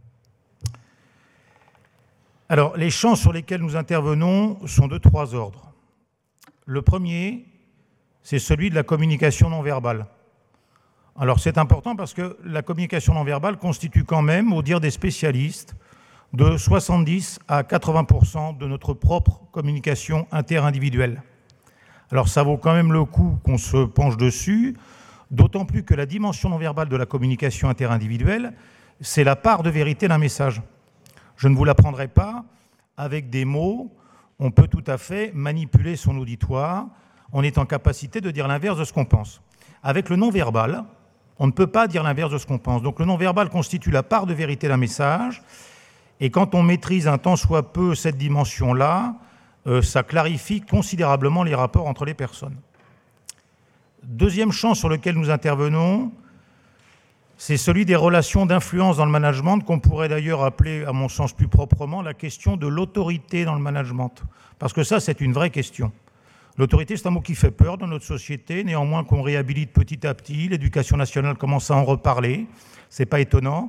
Alors, les champs sur lesquels nous intervenons sont de 3 ordres. Le premier, c'est celui de la communication non verbale. Alors, c'est important parce que la communication non verbale constitue quand même, au dire des spécialistes, de 70 à 80% de notre propre communication interindividuelle. Alors, ça vaut quand même le coup qu'on se penche dessus, d'autant plus que la dimension non verbale de la communication interindividuelle, c'est la part de vérité d'un message. Je ne vous l'apprendrai pas, avec des mots, on peut tout à fait manipuler son auditoire, on est en capacité de dire l'inverse de ce qu'on pense. Avec le non-verbal, on ne peut pas dire l'inverse de ce qu'on pense. Donc le non-verbal constitue la part de vérité d'un message, et quand on maîtrise un tant soit peu cette dimension-là, ça clarifie considérablement les rapports entre les personnes. Deuxième champ sur lequel nous intervenons, c'est celui des relations d'influence dans le management, qu'on pourrait d'ailleurs appeler, à mon sens plus proprement, la question de l'autorité dans le management. Parce que ça, c'est une vraie question. L'autorité, c'est un mot qui fait peur dans notre société, néanmoins qu'on réhabilite petit à petit. L'éducation nationale commence à en reparler, c'est pas étonnant.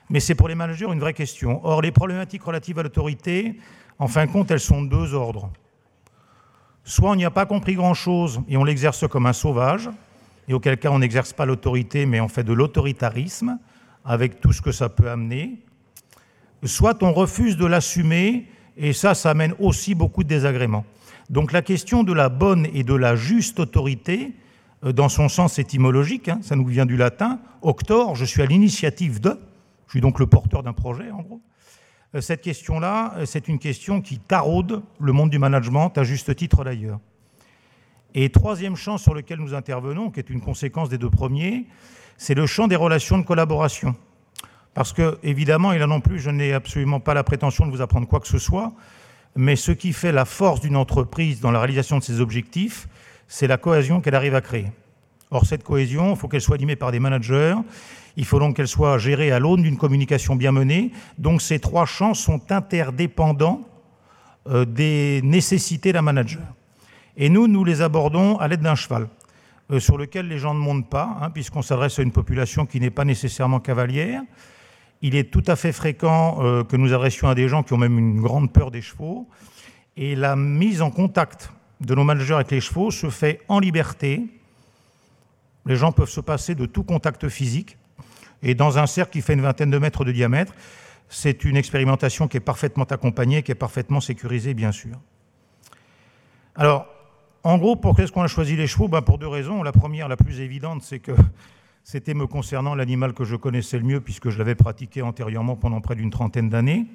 mais c'est pour les managers une vraie question. Or, les problématiques relatives à l'autorité, en fin de compte, elles sont de deux ordres. Soit on n'y a pas compris grand-chose et on l'exerce comme un sauvage, et auquel cas on n'exerce pas l'autorité, mais on fait de l'autoritarisme, avec tout ce que ça peut amener. Soit on refuse de l'assumer, et ça amène aussi beaucoup de désagréments. Donc la question de la bonne et de la juste autorité, dans son sens étymologique, ça nous vient du latin, auctor, je suis à l'initiative de, je suis donc le porteur d'un projet en gros. Cette question-là, c'est une question qui taraude le monde du management, à juste titre d'ailleurs. Et troisième champ sur lequel nous intervenons, qui est une conséquence des deux premiers, c'est le champ des relations de collaboration. Parce que, évidemment, et là non plus, je n'ai absolument pas la prétention de vous apprendre quoi que ce soit, mais ce qui fait la force d'une entreprise dans la réalisation de ses objectifs, c'est la cohésion qu'elle arrive à créer. Or, cette cohésion, il faut qu'elle soit animée par des managers, il faut donc qu'elle soit gérée à l'aune d'une communication bien menée. Donc, ces trois champs sont interdépendants des nécessités d'un manager. Et nous les abordons à l'aide d'un cheval, sur lequel les gens ne montent pas, puisqu'on s'adresse à une population qui n'est pas nécessairement cavalière. Il est tout à fait fréquent que nous adressions à des gens qui ont même une grande peur des chevaux. Et la mise en contact de nos managers avec les chevaux se fait en liberté. Les gens peuvent se passer de tout contact physique. Et dans un cercle qui fait une vingtaine de mètres de diamètre, c'est une expérimentation qui est parfaitement accompagnée, qui est parfaitement sécurisée, bien sûr. Alors, en gros, pour qu'est-ce qu'on a choisi les chevaux ? Pour deux raisons. La première, la plus évidente, c'est que c'était me concernant l'animal que je connaissais le mieux, puisque je l'avais pratiqué antérieurement pendant près d'une trentaine d'années.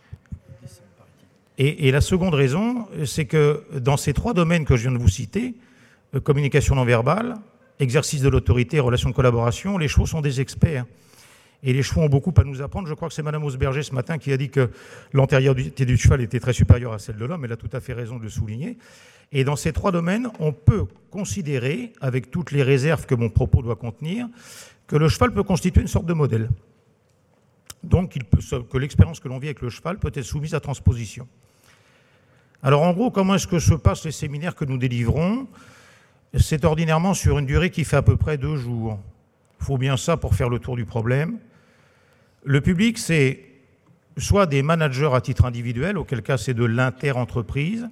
Et la seconde raison, c'est que dans ces trois domaines que je viens de vous citer, communication non verbale, exercice de l'autorité, relations de collaboration, les chevaux sont des experts. Et les chevaux ont beaucoup à nous apprendre. Je crois que c'est Madame Hausberger ce matin qui a dit que l'antériorité du cheval était très supérieure à celle de l'homme. Elle a tout à fait raison de le souligner. Et dans ces trois domaines, on peut considérer, avec toutes les réserves que mon propos doit contenir, que le cheval peut constituer une sorte de modèle. Donc que l'expérience que l'on vit avec le cheval peut être soumise à transposition. Alors en gros, comment est-ce que se passent les séminaires que nous délivrons ? C'est ordinairement sur une durée qui fait à peu près 2 jours. Il faut bien ça pour faire le tour du problème. Le public, c'est soit des managers à titre individuel, auquel cas c'est de l'inter-entreprise,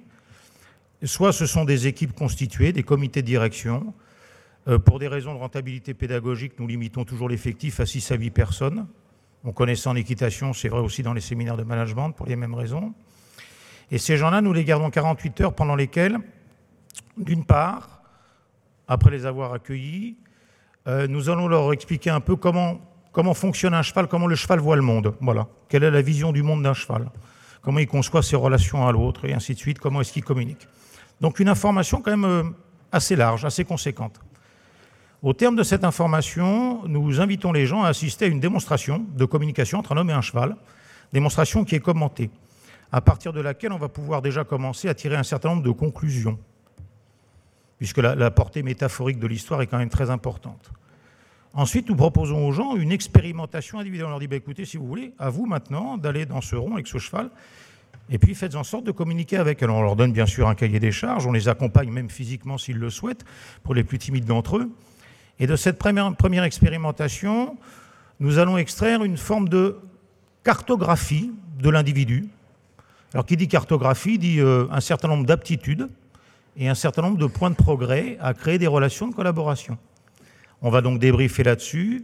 soit ce sont des équipes constituées, des comités de direction. Pour des raisons de rentabilité pédagogique, nous limitons toujours l'effectif à 6 à 8 personnes. On connaît ça en équitation, c'est vrai aussi dans les séminaires de management, pour les mêmes raisons. Et ces gens-là, nous les gardons 48 heures pendant lesquelles, d'une part, après les avoir accueillis, nous allons leur expliquer un peu comment fonctionne un cheval, comment le cheval voit le monde. Voilà. Quelle est la vision du monde d'un cheval ? Comment il conçoit ses relations à l'autre, et ainsi de suite, comment est-ce qu'il communique. Donc une information quand même assez large, assez conséquente. Au terme de cette information, nous invitons les gens à assister à une démonstration de communication entre un homme et un cheval, démonstration qui est commentée, à partir de laquelle on va pouvoir déjà commencer à tirer un certain nombre de conclusions, puisque la portée métaphorique de l'histoire est quand même très importante. Ensuite, nous proposons aux gens une expérimentation individuelle. On leur dit, écoutez, si vous voulez, à vous maintenant d'aller dans ce rond avec ce cheval, et puis faites en sorte de communiquer avec elle. On leur donne bien sûr un cahier des charges, on les accompagne même physiquement s'ils le souhaitent, pour les plus timides d'entre eux. Et de cette première expérimentation, nous allons extraire une forme de cartographie de l'individu. Alors qui dit cartographie dit un certain nombre d'aptitudes et un certain nombre de points de progrès à créer des relations de collaboration. On va donc débriefer là-dessus.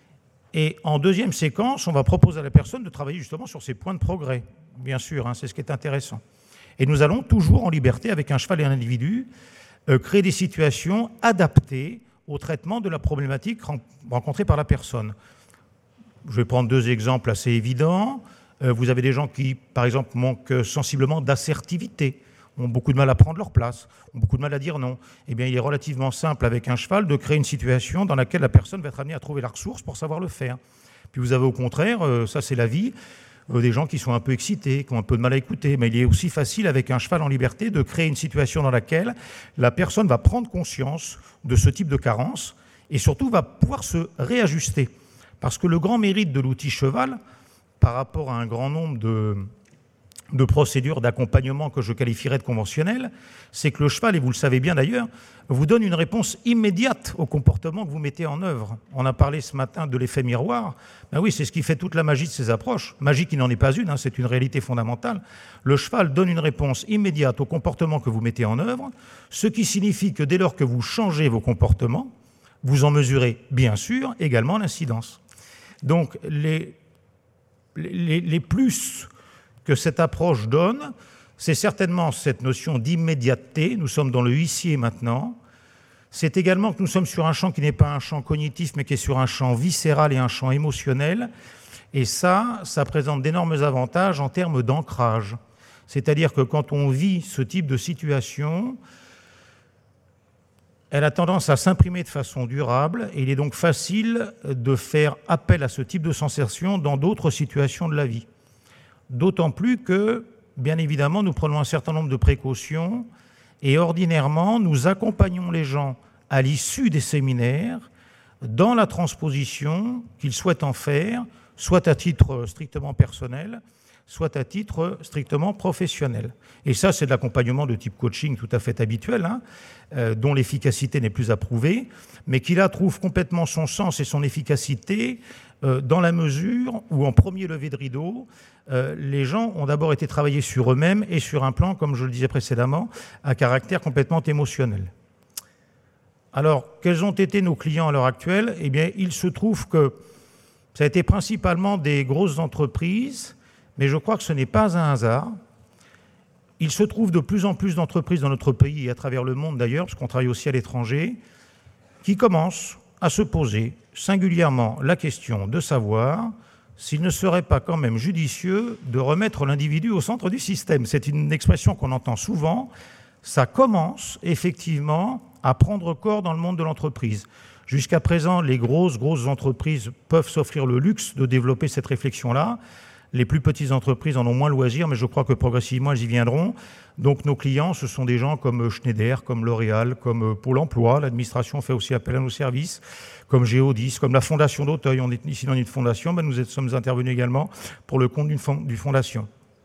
Et en deuxième séquence, on va proposer à la personne de travailler justement sur ces points de progrès. Bien sûr, c'est ce qui est intéressant. Et nous allons toujours en liberté, avec un cheval et un individu, créer des situations adaptées au traitement de la problématique rencontrée par la personne. Je vais prendre 2 exemples assez évidents. Vous avez des gens qui, par exemple, manquent sensiblement d'assertivité, ont beaucoup de mal à prendre leur place, ont beaucoup de mal à dire non. Eh bien, il est relativement simple avec un cheval de créer une situation dans laquelle la personne va être amenée à trouver la ressource pour savoir le faire. Puis vous avez au contraire, ça c'est la vie, des gens qui sont un peu excités, qui ont un peu de mal à écouter. Mais il est aussi facile avec un cheval en liberté de créer une situation dans laquelle la personne va prendre conscience de ce type de carence et surtout va pouvoir se réajuster. Parce que le grand mérite de l'outil cheval, par rapport à un grand nombre de procédure d'accompagnement que je qualifierais de conventionnelle, c'est que le cheval, et vous le savez bien d'ailleurs, vous donne une réponse immédiate au comportement que vous mettez en œuvre. On a parlé ce matin de l'effet miroir. Ben oui, c'est ce qui fait toute la magie de ces approches. Magie qui n'en est pas une, hein, c'est une réalité fondamentale. Le cheval donne une réponse immédiate au comportement que vous mettez en œuvre, ce qui signifie que dès lors que vous changez vos comportements, vous en mesurez bien sûr également l'incidence. Donc les plus que cette approche donne, c'est certainement cette notion d'immédiateté. Nous sommes dans le huissier maintenant. C'est également que nous sommes sur un champ qui n'est pas un champ cognitif, mais qui est sur un champ viscéral et un champ émotionnel. Et ça présente d'énormes avantages en termes d'ancrage. C'est-à-dire que quand on vit ce type de situation, elle a tendance à s'imprimer de façon durable et il est donc facile de faire appel à ce type de sensation dans d'autres situations de la vie. D'autant plus que, bien évidemment, nous prenons un certain nombre de précautions et ordinairement, nous accompagnons les gens à l'issue des séminaires dans la transposition qu'ils souhaitent en faire, soit à titre strictement personnel, soit à titre strictement professionnel. Et ça, c'est de l'accompagnement de type coaching tout à fait habituel, hein, dont l'efficacité n'est plus approuvée, mais qui là trouve complètement son sens et son efficacité dans la mesure où, en premier lever de rideau, les gens ont d'abord été travaillés sur eux-mêmes et sur un plan, comme je le disais précédemment, à caractère complètement émotionnel. Alors, quels ont été nos clients à l'heure actuelle ? Eh bien, il se trouve que ça a été principalement des grosses entreprises, mais je crois que ce n'est pas un hasard. Il se trouve de plus en plus d'entreprises dans notre pays et à travers le monde d'ailleurs, parce qu'on travaille aussi à l'étranger, qui commencent à se poser singulièrement la question de savoir s'il ne serait pas quand même judicieux de remettre l'individu au centre du système. C'est une expression qu'on entend souvent. Ça commence effectivement à prendre corps dans le monde de l'entreprise. Jusqu'à présent, les grosses entreprises peuvent s'offrir le luxe de développer cette réflexion-là. Les plus petites entreprises en ont moins loisir, mais je crois que progressivement, elles y viendront. Donc nos clients, ce sont des gens comme Schneider, comme L'Oréal, comme Pôle emploi. L'administration fait aussi appel à nos services, comme Géodis, comme la Fondation d'Auteuil. On est ici dans une fondation, mais nous sommes intervenus également pour le compte d'une fondation.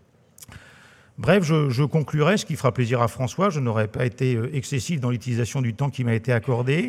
Bref, je conclurai, ce qui fera plaisir à François. Je n'aurais pas été excessif dans l'utilisation du temps qui m'a été accordé.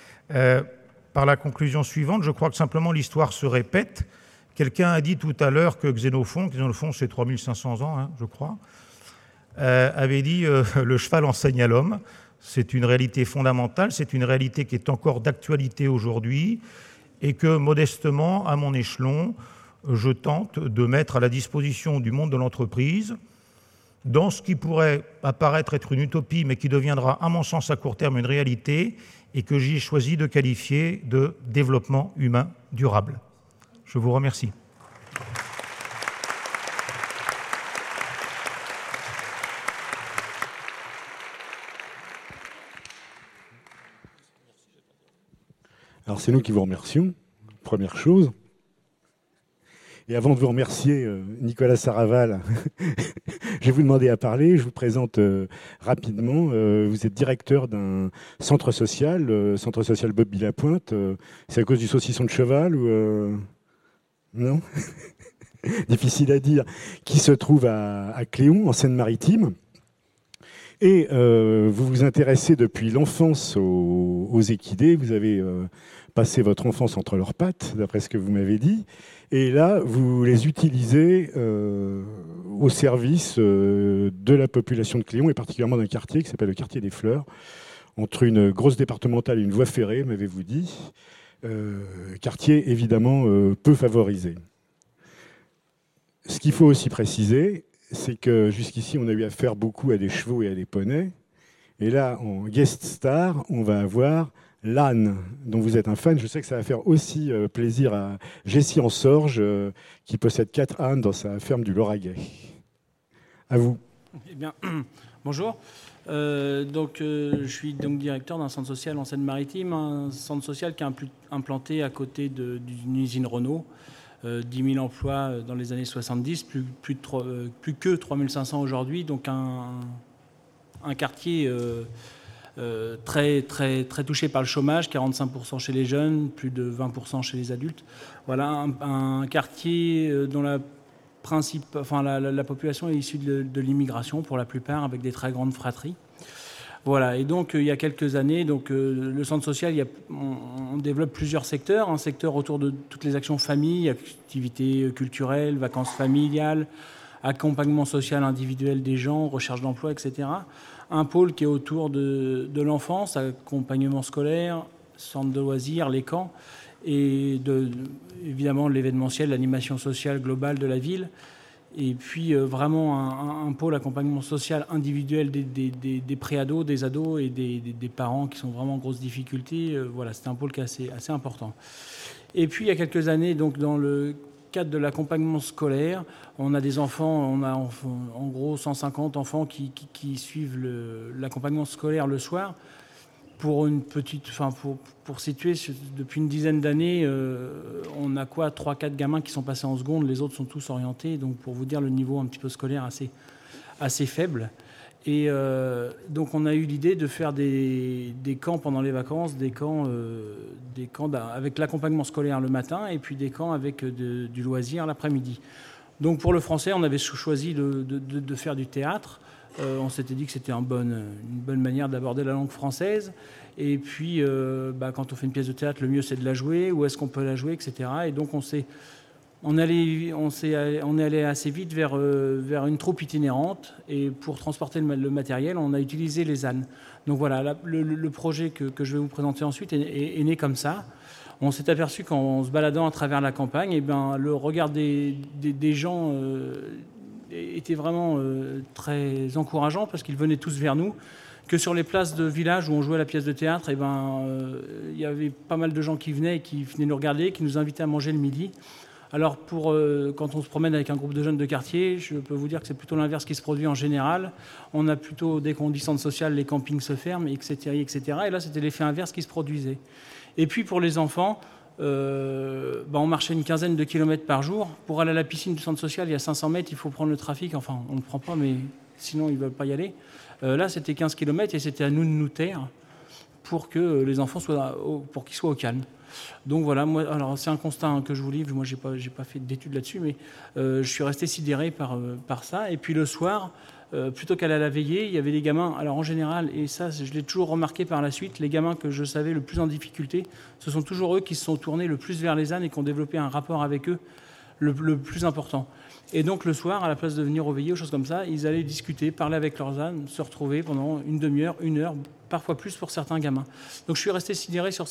Par la conclusion suivante, je crois que simplement l'histoire se répète. Quelqu'un a dit tout à l'heure que Xénophon c'est 3500 ans, hein, je crois, avait dit le cheval enseigne à l'homme. C'est une réalité fondamentale, c'est une réalité qui est encore d'actualité aujourd'hui et que modestement, à mon échelon, je tente de mettre à la disposition du monde de l'entreprise dans ce qui pourrait apparaître être une utopie, mais qui deviendra, à mon sens, à court terme, une réalité et que j'ai choisi de qualifier de développement humain durable. Je vous remercie. Alors c'est nous qui vous remercions, première chose. Et avant de vous remercier, Nicolas Saraval, je vais vous demander à parler. Je vous présente rapidement. Vous êtes directeur d'un centre social Bob Billapointe. C'est à cause du saucisson de cheval ou non? Difficile à dire. Qui se trouve à Cléon, en Seine-Maritime. Et vous vous intéressez depuis l'enfance aux équidés. Vous avez passé votre enfance entre leurs pattes, d'après ce que vous m'avez dit. Et là, vous les utilisez au service de la population de Cléon, et particulièrement d'un quartier qui s'appelle le quartier des Fleurs, entre une grosse départementale et une voie ferrée, m'avez-vous dit. Quartier évidemment peu favorisé. Ce qu'il faut aussi préciser, c'est que jusqu'ici, on a eu affaire beaucoup à des chevaux et à des poneys. Et là, en guest star, on va avoir l'âne, dont vous êtes un fan. Je sais que ça va faire aussi plaisir à Jessie en Sorge, qui possède 4 ânes dans sa ferme du Lauragais. À vous. Eh bien, bonjour. Je suis donc directeur d'un centre social en Seine-Maritime, un centre social qui est implanté à côté d'une usine Renault. 10 000 emplois dans les années 70, plus que 3 500 aujourd'hui, donc un quartier très touché par le chômage, 45% chez les jeunes, plus de 20% chez les adultes. Voilà, un quartier dont la la population est issue de l'immigration pour la plupart, avec des très grandes fratries. Voilà, et donc il y a quelques années, le centre social, on développe plusieurs secteurs. Un secteur autour de toutes les actions famille, activités culturelles, vacances familiales, accompagnement social individuel des gens, recherche d'emploi, etc. Un pôle qui est autour de l'enfance, accompagnement scolaire, centre de loisirs, les camps, et évidemment l'événementiel, l'animation sociale globale de la ville. Et puis vraiment un pôle accompagnement social individuel des préados, des ados et des parents qui sont vraiment en grosse difficulté. Voilà, c'est un pôle qui est assez important. Et puis il y a quelques années, donc dans le cadre de l'accompagnement scolaire, on a des enfants, on a en gros 150 enfants qui suivent l'accompagnement scolaire le soir. Pour situer, depuis une dizaine d'années, on a 3-4 gamins qui sont passés en seconde, les autres sont tous orientés, donc pour vous dire le niveau un petit peu scolaire assez faible. Et donc on a eu l'idée de faire des camps pendant les vacances, des camps avec l'accompagnement scolaire le matin et puis des camps avec du loisir l'après-midi. Donc pour le français, on avait choisi de faire du théâtre. On s'était dit que c'était une bonne manière d'aborder la langue française. Et puis, quand on fait une pièce de théâtre, le mieux c'est de la jouer. Où est-ce qu'on peut la jouer, etc. Et donc, on est allé assez vite vers une troupe itinérante. Et pour transporter le matériel, on a utilisé les ânes. Donc voilà, le projet que je vais vous présenter ensuite est né comme ça. On s'est aperçu qu'en se baladant à travers la campagne, le regard des gens était vraiment très encourageant parce qu'ils venaient tous vers nous, que sur les places de village où on jouait la pièce de théâtre, il y avait pas mal de gens qui venaient nous regarder, qui nous invitaient à manger le midi. Alors quand on se promène avec un groupe de jeunes de quartier, je peux vous dire que c'est plutôt l'inverse qui se produit en général. On a plutôt, dès qu'on dit centre social, les campings se ferment, etc. etc. Et là, c'était l'effet inverse qui se produisait. Et puis pour les enfants, on marchait une quinzaine de kilomètres par jour. Pour aller à la piscine du centre social, il y a 500 mètres, il faut prendre le trafic. Enfin, on ne le prend pas, mais sinon, ils ne veulent pas y aller. Là, c'était 15 kilomètres et c'était à nous de nous taire pour que les enfants soient au calme. Donc voilà, alors c'est un constat que je vous livre. Moi, j'ai pas fait d'études là-dessus, mais je suis resté sidéré par ça. Et puis le soir, plutôt qu'aller à la veillée, il y avait des gamins. Alors en général, et ça je l'ai toujours remarqué par la suite, les gamins que je savais le plus en difficulté, ce sont toujours eux qui se sont tournés le plus vers les ânes et qui ont développé un rapport avec eux le plus important. Et donc le soir, à la place de venir au veillées, aux choses comme ça, ils allaient discuter, parler avec leurs ânes, se retrouver pendant une demi-heure, 1 heure, parfois plus pour certains gamins. Donc je suis resté sidéré sur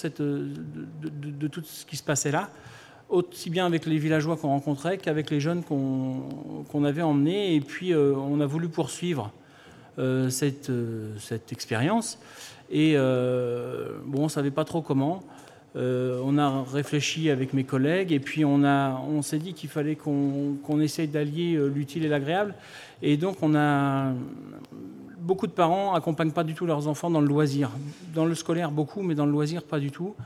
de tout ce qui se passait là, aussi bien avec les villageois qu'on rencontrait qu'avec les jeunes qu'on avait emmenés. Et puis on a voulu poursuivre cette expérience. Et on ne savait pas trop comment. On a réfléchi avec mes collègues et puis on s'est dit qu'il fallait qu'on essaye d'allier l'utile et l'agréable. Et donc beaucoup de parents n'accompagnent pas du tout leurs enfants dans le loisir. Dans le scolaire, beaucoup, mais dans le loisir, pas du tout.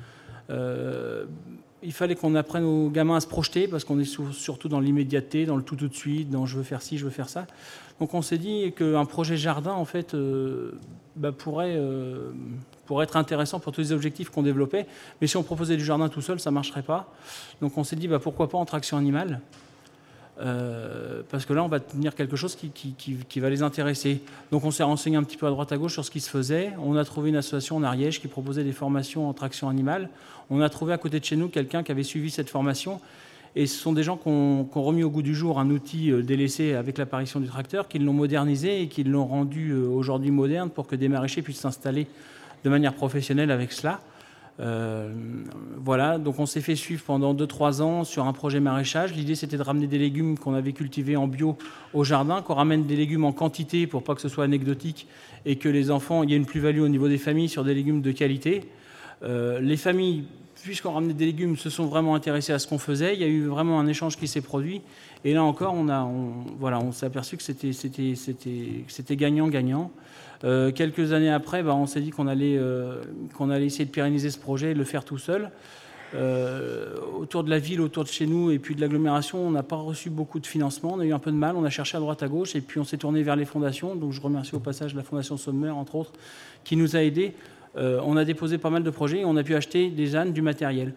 Il fallait qu'on apprenne aux gamins à se projeter parce qu'on est surtout dans l'immédiateté, dans le tout de suite, dans je veux faire ci, je veux faire ça. Donc on s'est dit qu'un projet jardin, en fait, pourrait être intéressant pour tous les objectifs qu'on développait. Mais si on proposait du jardin tout seul, ça ne marcherait pas. Donc on s'est dit pourquoi pas en traction animale, parce que là on va tenir quelque chose qui va les intéresser. Donc on s'est renseigné un petit peu à droite à gauche sur ce qui se faisait. On a trouvé une association en Ariège qui proposait des formations en traction animale. On a trouvé à côté de chez nous quelqu'un qui avait suivi cette formation. Et ce sont des gens qui ont remis au goût du jour un outil délaissé avec l'apparition du tracteur, qui l'ont modernisé et qui l'ont rendu aujourd'hui moderne pour que des maraîchers puissent s'installer de manière professionnelle avec cela. Voilà, donc on s'est fait suivre pendant 2-3 ans sur un projet maraîchage. L'idée, c'était de ramener des légumes qu'on avait cultivés en bio au jardin, qu'on ramène des légumes en quantité pour pas que ce soit anecdotique et que les enfants, il y ait une plus-value au niveau des familles sur des légumes de qualité. Les familles, puisqu'on ramenait des légumes, se sont vraiment intéressées à ce qu'on faisait. Il y a eu vraiment un échange qui s'est produit. Et là encore, on s'est aperçu que c'était gagnant-gagnant. Quelques années après, on s'est dit qu'on allait essayer de pérenniser ce projet et le faire tout seul. Autour de la ville, autour de chez nous et puis de l'agglomération, on n'a pas reçu beaucoup de financement. On a eu un peu de mal, on a cherché à droite à gauche et puis on s'est tourné vers les fondations. Donc je remercie au passage la Fondation Sommer, entre autres, qui nous a aidés. On a déposé pas mal de projets et on a pu acheter des ânes, du matériel.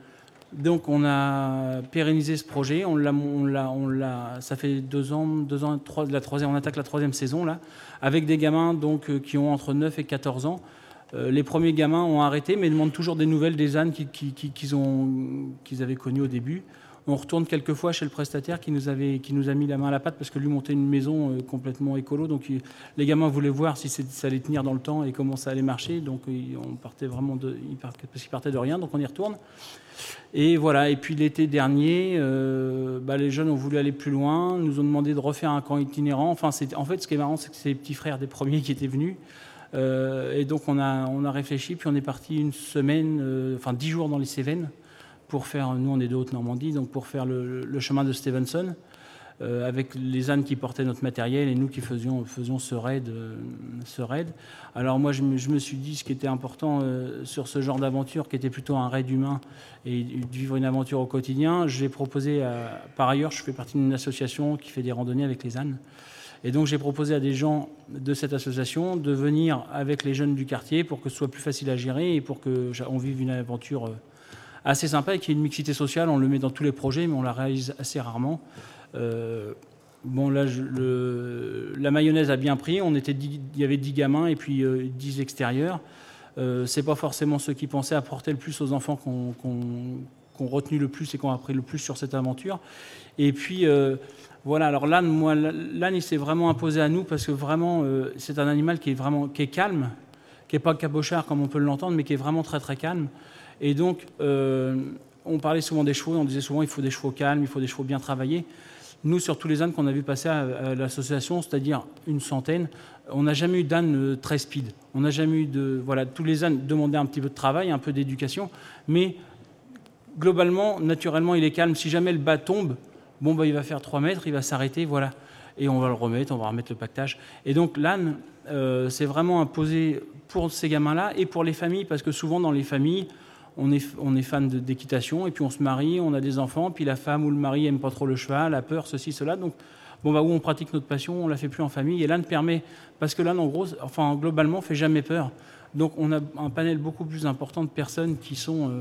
Donc on a pérennisé ce projet, ça fait 2 ans, on attaque la 3e saison là, avec des gamins donc, qui ont entre 9 et 14 ans. Les premiers gamins ont arrêté, mais demandent toujours des nouvelles des ânes qu'ils avaient connues au début. On retourne quelques fois chez le prestataire qui nous a mis la main à la pâte parce que lui montait une maison complètement écolo. Donc les gamins voulaient voir si ça allait tenir dans le temps et comment ça allait marcher. Donc on partait vraiment parce qu'ils partaient de rien. Donc on y retourne. Et voilà. Et puis l'été dernier, les jeunes ont voulu aller plus loin, nous ont demandé de refaire un camp itinérant. En fait, ce qui est marrant, c'est que c'est les petits frères des premiers qui étaient venus. Et donc on a réfléchi, puis on est parti une semaine, 10 jours dans les Cévennes. Pour faire, nous on est de Haute-Normandie, donc pour faire le chemin de Stevenson, avec les ânes qui portaient notre matériel et nous qui faisions ce raid. Alors moi je me suis dit ce qui était important sur ce genre d'aventure, qui était plutôt un raid humain et de vivre une aventure au quotidien, j'ai proposé, par ailleurs je fais partie d'une association qui fait des randonnées avec les ânes. Et donc j'ai proposé à des gens de cette association de venir avec les jeunes du quartier pour que ce soit plus facile à gérer et pour qu'on vive une aventure assez sympa et qu'il y ait une mixité sociale. On le met dans tous les projets, mais on la réalise assez rarement. Là, la mayonnaise a bien pris. Il y avait 10 gamins et puis 10 extérieurs. C'est pas forcément ceux qui pensaient apporter le plus aux enfants qu'on retenu le plus et qu'on a appris le plus sur cette aventure. Et puis, voilà. Alors l'âne, il s'est vraiment imposé à nous parce que vraiment, c'est un animal qui est calme, qui n'est pas cabochard comme on peut l'entendre, mais qui est vraiment très très calme. Et donc, on parlait souvent des chevaux, on disait souvent il faut des chevaux calmes, il faut des chevaux bien travaillés. Nous, sur tous les ânes qu'on a vu passer à l'association, c'est-à-dire une centaine, on n'a jamais eu d'âne très speed. On n'a jamais eu tous les ânes demandaient un petit peu de travail, un peu d'éducation, mais globalement, naturellement, il est calme. Si jamais le bas tombe, il va faire 3 mètres, il va s'arrêter, voilà. Et on va le remettre, on va remettre le pactage. Et donc l'âne, c'est vraiment imposé pour ces gamins-là et pour les familles, parce que souvent dans les familles, on est fan d'équitation, et puis on se marie, on a des enfants, puis la femme ou le mari n'aime pas trop le cheval, a peur, ceci, cela. Donc, où on pratique notre passion, on la fait plus en famille. Et l'âne permet, parce que l'âne, globalement, fait jamais peur. Donc, on a un panel beaucoup plus important de personnes qui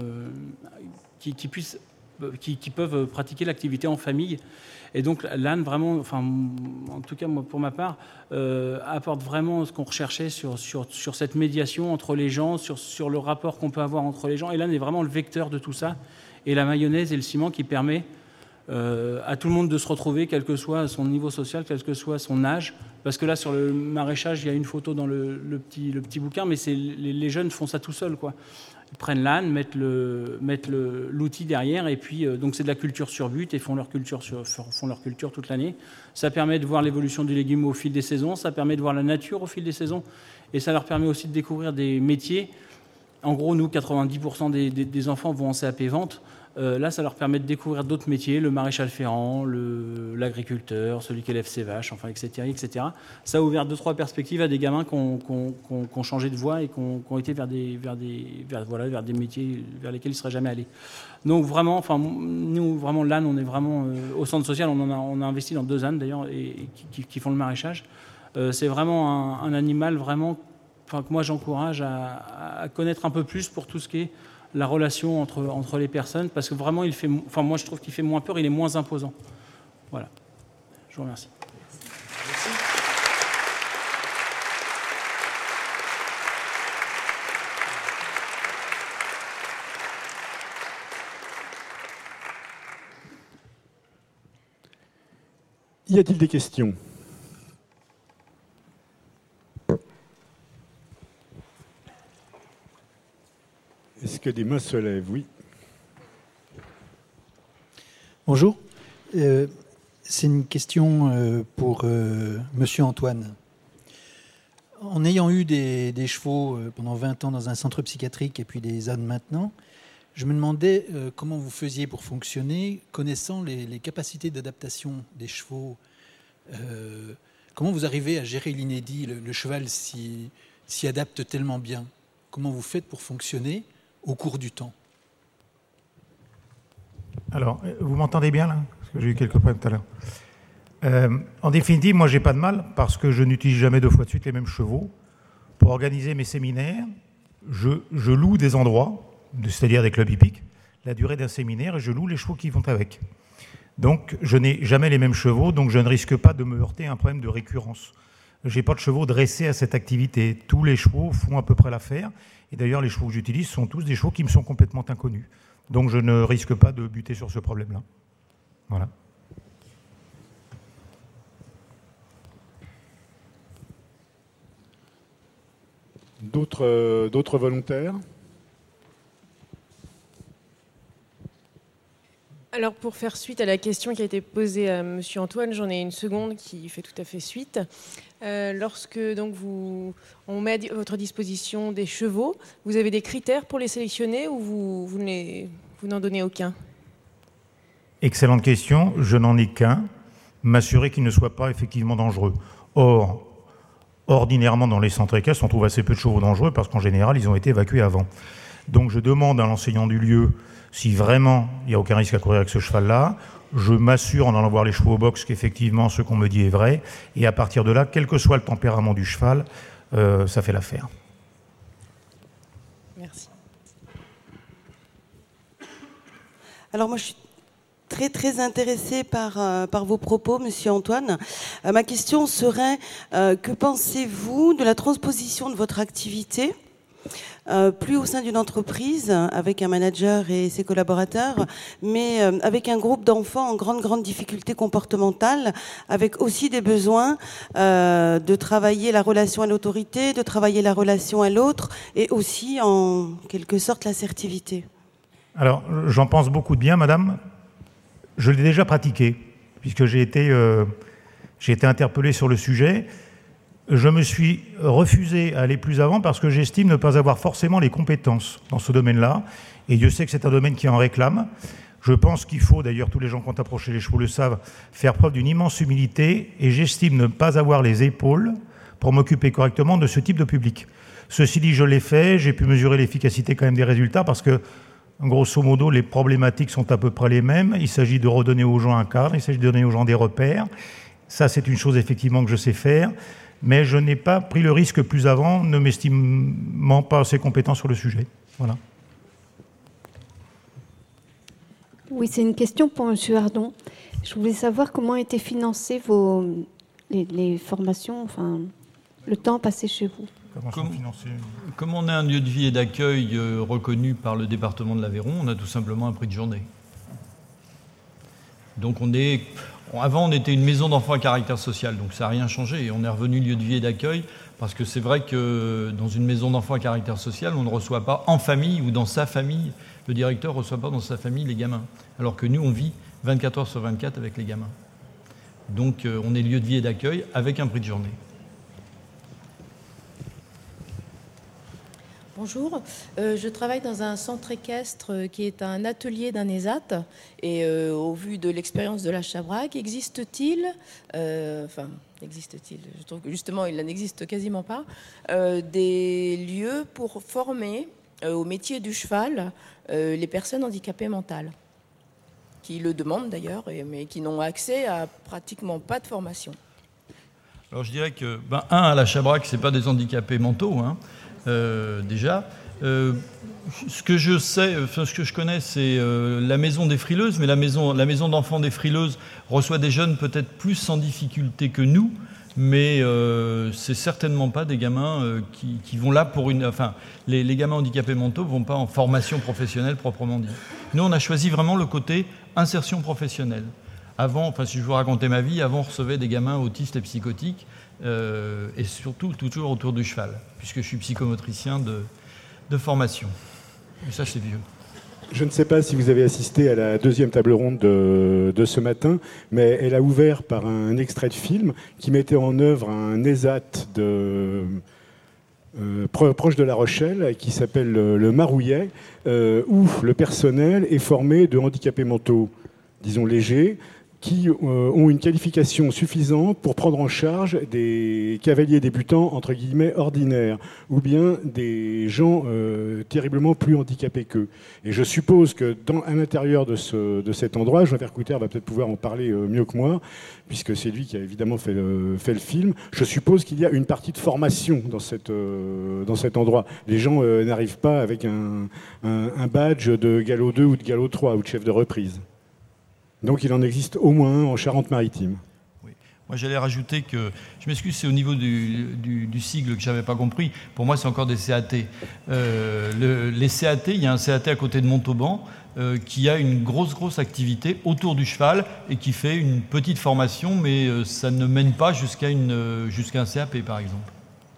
peuvent pratiquer l'activité en famille. Et donc l'âne, vraiment, en tout cas moi, pour ma part, apporte vraiment ce qu'on recherchait sur cette médiation entre les gens, sur le rapport qu'on peut avoir entre les gens. Et l'âne est vraiment le vecteur de tout ça. Et la mayonnaise et le ciment qui permet à tout le monde de se retrouver, quel que soit son niveau social, quel que soit son âge. Parce que là, sur le maraîchage, il y a une photo dans le petit bouquin, mais les jeunes font ça tout seuls, quoi. Ils prennent l'âne, mettent l'outil derrière, et puis donc c'est de la culture sur but, et font leur culture toute l'année. Ça permet de voir l'évolution du légume au fil des saisons, ça permet de voir la nature au fil des saisons, et ça leur permet aussi de découvrir des métiers. En gros, nous, 90% des enfants vont en CAP vente. Là, ça leur permet de découvrir d'autres métiers, le maréchal ferrant, l'agriculteur, celui qui élève ses vaches, etc., etc. Ça a ouvert 2-3 perspectives à des gamins qui ont changé de voie et qui ont été vers des métiers vers lesquels ils ne seraient jamais allés. Donc vraiment, nous, vraiment, l'âne, on est vraiment au centre social, on a investi dans 2 ânes d'ailleurs qui font le maraîchage. C'est vraiment un animal vraiment que moi j'encourage à connaître un peu plus pour tout ce qui est la relation entre les personnes, parce que vraiment, moi je trouve qu'il fait moins peur, il est moins imposant. Voilà. Je vous remercie. Merci. Y a-t-il des questions ? Est-ce que des mains se lèvent ? Oui. Bonjour. C'est une question pour Monsieur Antoine. En ayant eu des chevaux pendant 20 ans dans un centre psychiatrique et puis des ânes maintenant, je me demandais comment vous faisiez pour fonctionner, connaissant les capacités d'adaptation des chevaux. Comment vous arrivez à gérer l'inédit ? Le cheval s'y adapte tellement bien. Comment vous faites pour fonctionner au cours du temps? Alors, vous m'entendez bien là? Parce que j'ai eu quelques problèmes tout à l'heure. En définitive, moi, j'ai pas de mal parce que je n'utilise jamais 2 fois de suite les mêmes chevaux. Pour organiser mes séminaires, je loue des endroits, c'est-à-dire des clubs hippiques. la durée d'un séminaire et je loue les chevaux qui vont avec. Donc, je n'ai jamais les mêmes chevaux, donc je ne risque pas de me heurter à un problème de récurrence. Je n'ai pas de chevaux dressés à cette activité. Tous les chevaux font à peu près l'affaire. Et d'ailleurs, les chevaux que j'utilise sont tous des chevaux qui me sont complètement inconnus. Donc, je ne risque pas de buter sur ce problème-là. Voilà. D'autres volontaires ? Alors, pour faire suite à la question qui a été posée à M. Antoine, j'en ai une seconde qui fait tout à fait suite. Lorsque donc, on met à votre disposition des chevaux, vous avez des critères pour les sélectionner ou vous n'en donnez aucun ? Excellente question. Je n'en ai qu'un. M'assurer qu'il ne soit pas effectivement dangereux. Or, ordinairement, dans les centres équestres, on trouve assez peu de chevaux dangereux parce qu'en général, ils ont été évacués avant. Donc, je demande à l'enseignant du lieu si vraiment il n'y a aucun risque à courir avec ce cheval-là. Je m'assure en allant voir les chevaux au box qu'effectivement ce qu'on me dit est vrai. Et à partir de là, quel que soit le tempérament du cheval, ça fait l'affaire. Merci. Alors moi, je suis très intéressée par vos propos, Monsieur Antoine. Ma question serait, que pensez-vous de la transposition de votre activité plus au sein d'une entreprise, avec un manager et ses collaborateurs, mais avec un groupe d'enfants en grande difficulté comportementale, avec aussi des besoins de travailler la relation à l'autorité, de travailler la relation à l'autre, et aussi, en quelque sorte, l'assertivité. Alors, j'en pense beaucoup de bien, madame. Je l'ai déjà pratiqué, puisque j'ai été interpellé sur le sujet. Je me suis refusé à aller plus avant parce que j'estime ne pas avoir forcément les compétences dans ce domaine-là. Et Dieu sait que c'est un domaine qui en réclame. Je pense qu'il faut, d'ailleurs tous les gens qui ont approché les chevaux le savent, faire preuve d'une immense humilité. Et j'estime ne pas avoir les épaules pour m'occuper correctement de ce type de public. Ceci dit, je l'ai fait. J'ai pu mesurer l'efficacité quand même des résultats parce que, grosso modo, les problématiques sont à peu près les mêmes. Il s'agit de redonner aux gens un cadre, il s'agit de donner aux gens des repères. Ça, c'est une chose effectivement que je sais faire. Mais je n'ai pas pris le risque plus avant, ne m'estimant pas assez compétent sur le sujet. Voilà. Oui, c'est une question pour M. Ardon. Je voulais savoir comment étaient financées les formations, enfin, le temps passé chez vous. Comme on est un lieu de vie et d'accueil reconnu par le département de l'Aveyron, on a tout simplement un prix de journée. Donc avant, on était une maison d'enfants à caractère social, donc ça n'a rien changé. Et on est revenu lieu de vie et d'accueil, parce que c'est vrai que dans une maison d'enfants à caractère social, on ne reçoit pas en famille ou dans sa famille, le directeur ne reçoit pas dans sa famille les gamins. Alors que nous, on vit 24 heures sur 24 avec les gamins. Donc on est lieu de vie et d'accueil avec un prix de journée. Bonjour, je travaille dans un centre équestre qui est un atelier d'un ESAT et au vu de l'expérience de la Chabrac, existe-t-il, je trouve que justement il n'existe quasiment pas, des lieux pour former au métier du cheval les personnes handicapées mentales, qui le demandent d'ailleurs, mais qui n'ont accès à pratiquement pas de formation. Alors je dirais que, à la Chabrac, ce n'est pas des handicapés mentaux, hein. Déjà, ce que je sais, ce que je connais, c'est la maison des frileuses, mais la maison d'enfants des frileuses reçoit des jeunes peut-être plus en difficulté que nous, mais c'est certainement pas des gamins qui vont là pour une... Enfin, les gamins handicapés mentaux ne vont pas en formation professionnelle proprement dit. Nous, on a choisi vraiment le côté insertion professionnelle. Avant, si je vous racontais ma vie, avant on recevait des gamins autistes et psychotiques, et surtout toujours autour du cheval, puisque je suis psychomotricien de formation. Et ça, c'est vieux. Je ne sais pas si vous avez assisté à la deuxième table ronde de ce matin, mais elle a ouvert par un extrait de film qui mettait en œuvre un ESAT proche de La Rochelle, qui s'appelle le Marouillet, où le personnel est formé de handicapés mentaux, disons légers, qui ont une qualification suffisante pour prendre en charge des cavaliers débutants, entre guillemets, ordinaires, ou bien des gens terriblement plus handicapés qu'eux. Et je suppose que à l'intérieur de cet endroit, Jean Vercouter va peut-être pouvoir en parler mieux que moi, puisque c'est lui qui a évidemment fait le film, je suppose qu'il y a une partie de formation dans cet endroit. Les gens n'arrivent pas avec un badge de galop 2 ou de galop 3 ou de chef de reprise. Donc il en existe au moins un en Charente-Maritime. Oui. Moi j'allais rajouter que, je m'excuse, c'est au niveau du sigle que je n'avais pas compris. Pour moi c'est encore des CAT. Les CAT, il y a un CAT à côté de Montauban qui a une grosse activité autour du cheval et qui fait une petite formation, mais ça ne mène pas jusqu'à un CAP par exemple.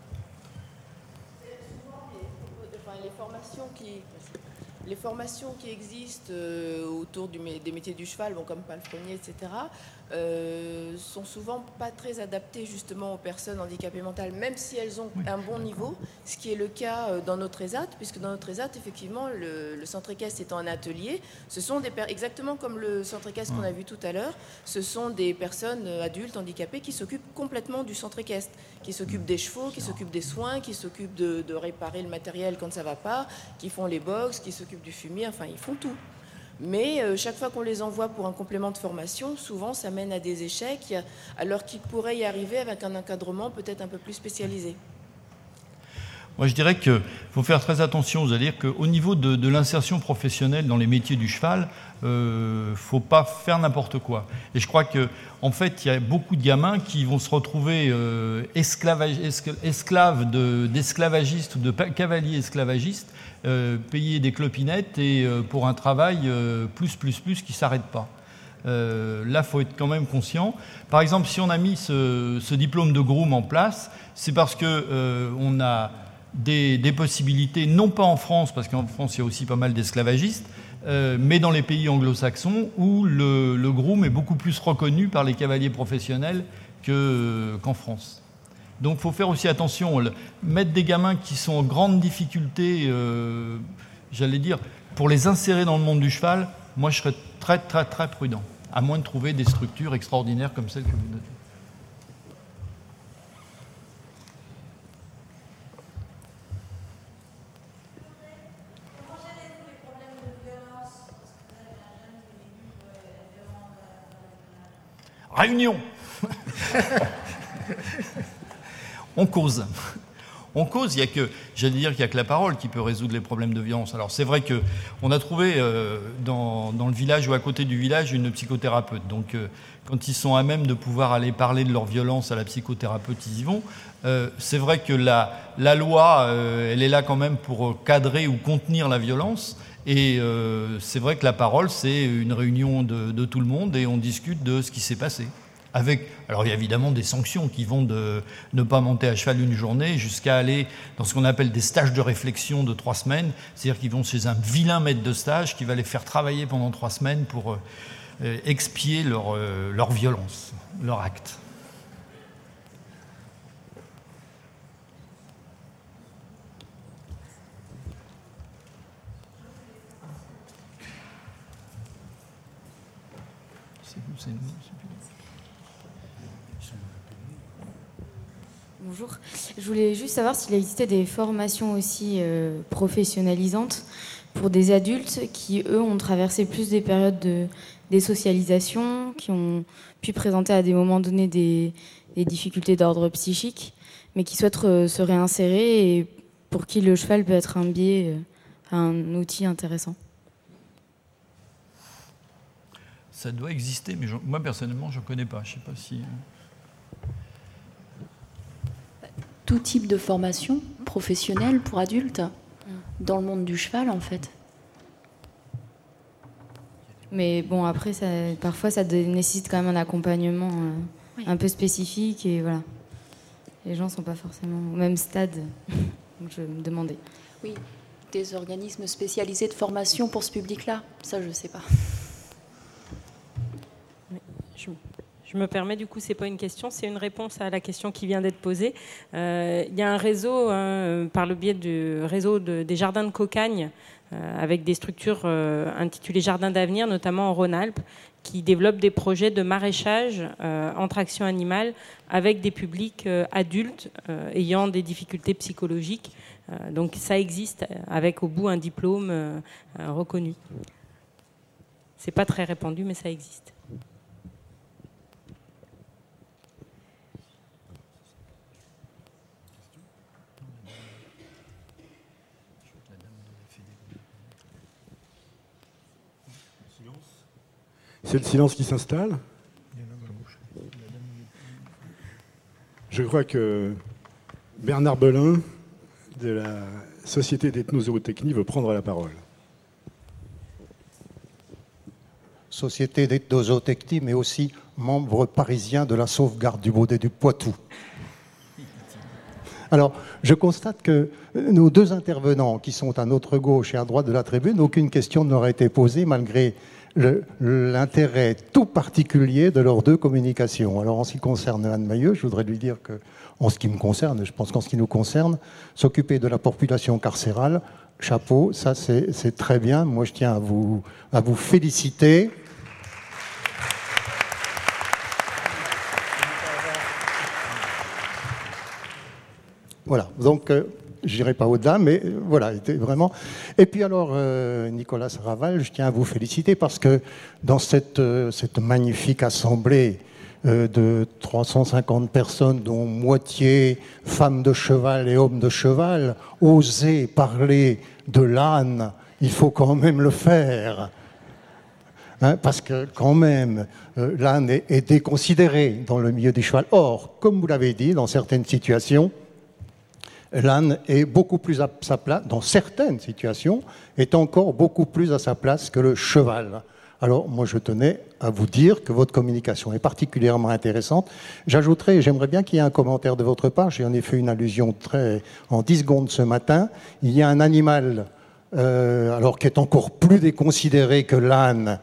Les formations qui existent autour des métiers du cheval, bon, comme palefrenier, etc., sont souvent pas très adaptées justement aux personnes handicapées mentales, même si elles ont un bon niveau, ce qui est le cas dans notre ESAT, puisque dans notre ESAT, effectivement, le centre équestre étant un atelier, ce sont exactement comme le centre équestre qu'on a vu tout à l'heure, ce sont des personnes adultes handicapées qui s'occupent complètement du centre équestre, qui s'occupent des chevaux, qui s'occupent des soins, qui s'occupent de réparer le matériel quand ça va pas, qui font les box, qui s'occupent du fumier, enfin ils font tout. Mais chaque fois qu'on les envoie pour un complément de formation, souvent ça mène à des échecs, alors qu'ils pourraient y arriver avec un encadrement peut-être un peu plus spécialisé. Moi je dirais qu'il faut faire très attention, c'est-à-dire qu'au niveau de l'insertion professionnelle dans les métiers du cheval, ne faut pas faire n'importe quoi. Et je crois qu'en fait, il y a beaucoup de gamins qui vont se retrouver esclaves d'esclavagistes ou de cavaliers esclavagistes, payer des clopinettes et pour un travail plus qui ne s'arrête pas. Là, il faut être quand même conscient. Par exemple, si on a mis ce diplôme de groom en place, c'est parce qu'on a des possibilités, non pas en France, parce qu'en France, il y a aussi pas mal d'esclavagistes, mais dans les pays anglo-saxons où le groom est beaucoup plus reconnu par les cavaliers professionnels qu'en France. Donc il faut faire aussi attention, mettre des gamins qui sont en grande difficulté, j'allais dire, pour les insérer dans le monde du cheval, moi je serais très prudent, à moins de trouver des structures extraordinaires comme celle que vous notez. Réunion. On cause. Il y a que, j'allais dire qu'il n'y a que la parole qui peut résoudre les problèmes de violence. Alors c'est vrai qu'on a trouvé dans le village ou à côté du village une psychothérapeute. Donc quand ils sont à même de pouvoir aller parler de leur violence à la psychothérapeute, ils y vont. C'est vrai que la loi, elle est là quand même pour cadrer ou contenir la violence. Et c'est vrai que la parole, c'est une réunion de tout le monde et on discute de ce qui s'est passé. Alors il y a évidemment des sanctions qui vont de ne pas monter à cheval une journée jusqu'à aller dans ce qu'on appelle des stages de réflexion de 3 semaines. C'est-à-dire qu'ils vont chez un vilain maître de stage qui va les faire travailler pendant 3 semaines pour expier leur violence, leur acte. Bonjour. Je voulais juste savoir s'il existait des formations aussi professionnalisantes pour des adultes qui, eux, ont traversé plus des périodes de désocialisation, qui ont pu présenter à des moments donnés des difficultés d'ordre psychique, mais qui souhaitent se réinsérer et pour qui le cheval peut être un biais, un outil intéressant. Ça doit exister, mais moi personnellement, je ne connais pas. Je ne sais pas si... Tout type de formation professionnelle pour adultes dans le monde du cheval, en fait. Mais bon, après, parfois, ça nécessite quand même un accompagnement un peu spécifique. Et voilà. Les gens ne sont pas forcément au même stade. Donc je me demandais. Oui, des organismes spécialisés de formation pour ce public-là, ça, je ne sais pas. Je Je me permets, du coup, c'est pas une question, c'est une réponse à la question qui vient d'être posée. Il y a un réseau, par le biais du réseau des jardins de Cocagne, avec des structures intitulées Jardins d'avenir, notamment en Rhône-Alpes, qui développent des projets de maraîchage en traction animale avec des publics adultes ayant des difficultés psychologiques. Donc ça existe, avec au bout un diplôme reconnu. C'est pas très répandu, mais ça existe. C'est le silence qui s'installe. Je crois que Bernard Belin, de la Société d'ethnozootechnie, veut prendre la parole. Société d'ethnozootechnie, mais aussi membre parisien de la sauvegarde du Baudet du Poitou. Alors, je constate que nos deux intervenants, qui sont à notre gauche et à droite de la tribune, aucune question ne leur a été posée, malgré l'intérêt tout particulier de leurs deux communications. Alors, en ce qui concerne Anne Mailleux, je voudrais lui dire que, en ce qui me concerne, je pense qu'en ce qui nous concerne, s'occuper de la population carcérale, chapeau, ça c'est très bien. Moi, je tiens à vous féliciter. Voilà, donc je n'irai pas au-delà, mais voilà, vraiment. Et puis alors, Nicolas Saraval, je tiens à vous féliciter parce que dans cette magnifique assemblée de 350 personnes, dont moitié femmes de cheval et hommes de cheval, oser parler de l'âne, il faut quand même le faire. Hein, parce que quand même, l'âne est déconsidéré dans le milieu du cheval. Or, comme vous l'avez dit, dans certaines situations, l'âne est beaucoup plus à sa place, dans certaines situations, est encore beaucoup plus à sa place que le cheval. Alors, moi, je tenais à vous dire que votre communication est particulièrement intéressante. J'ajouterais, j'aimerais bien qu'il y ait un commentaire de votre part, j'en ai fait une allusion en 10 secondes ce matin. Il y a un animal, alors qui est encore plus déconsidéré que l'âne,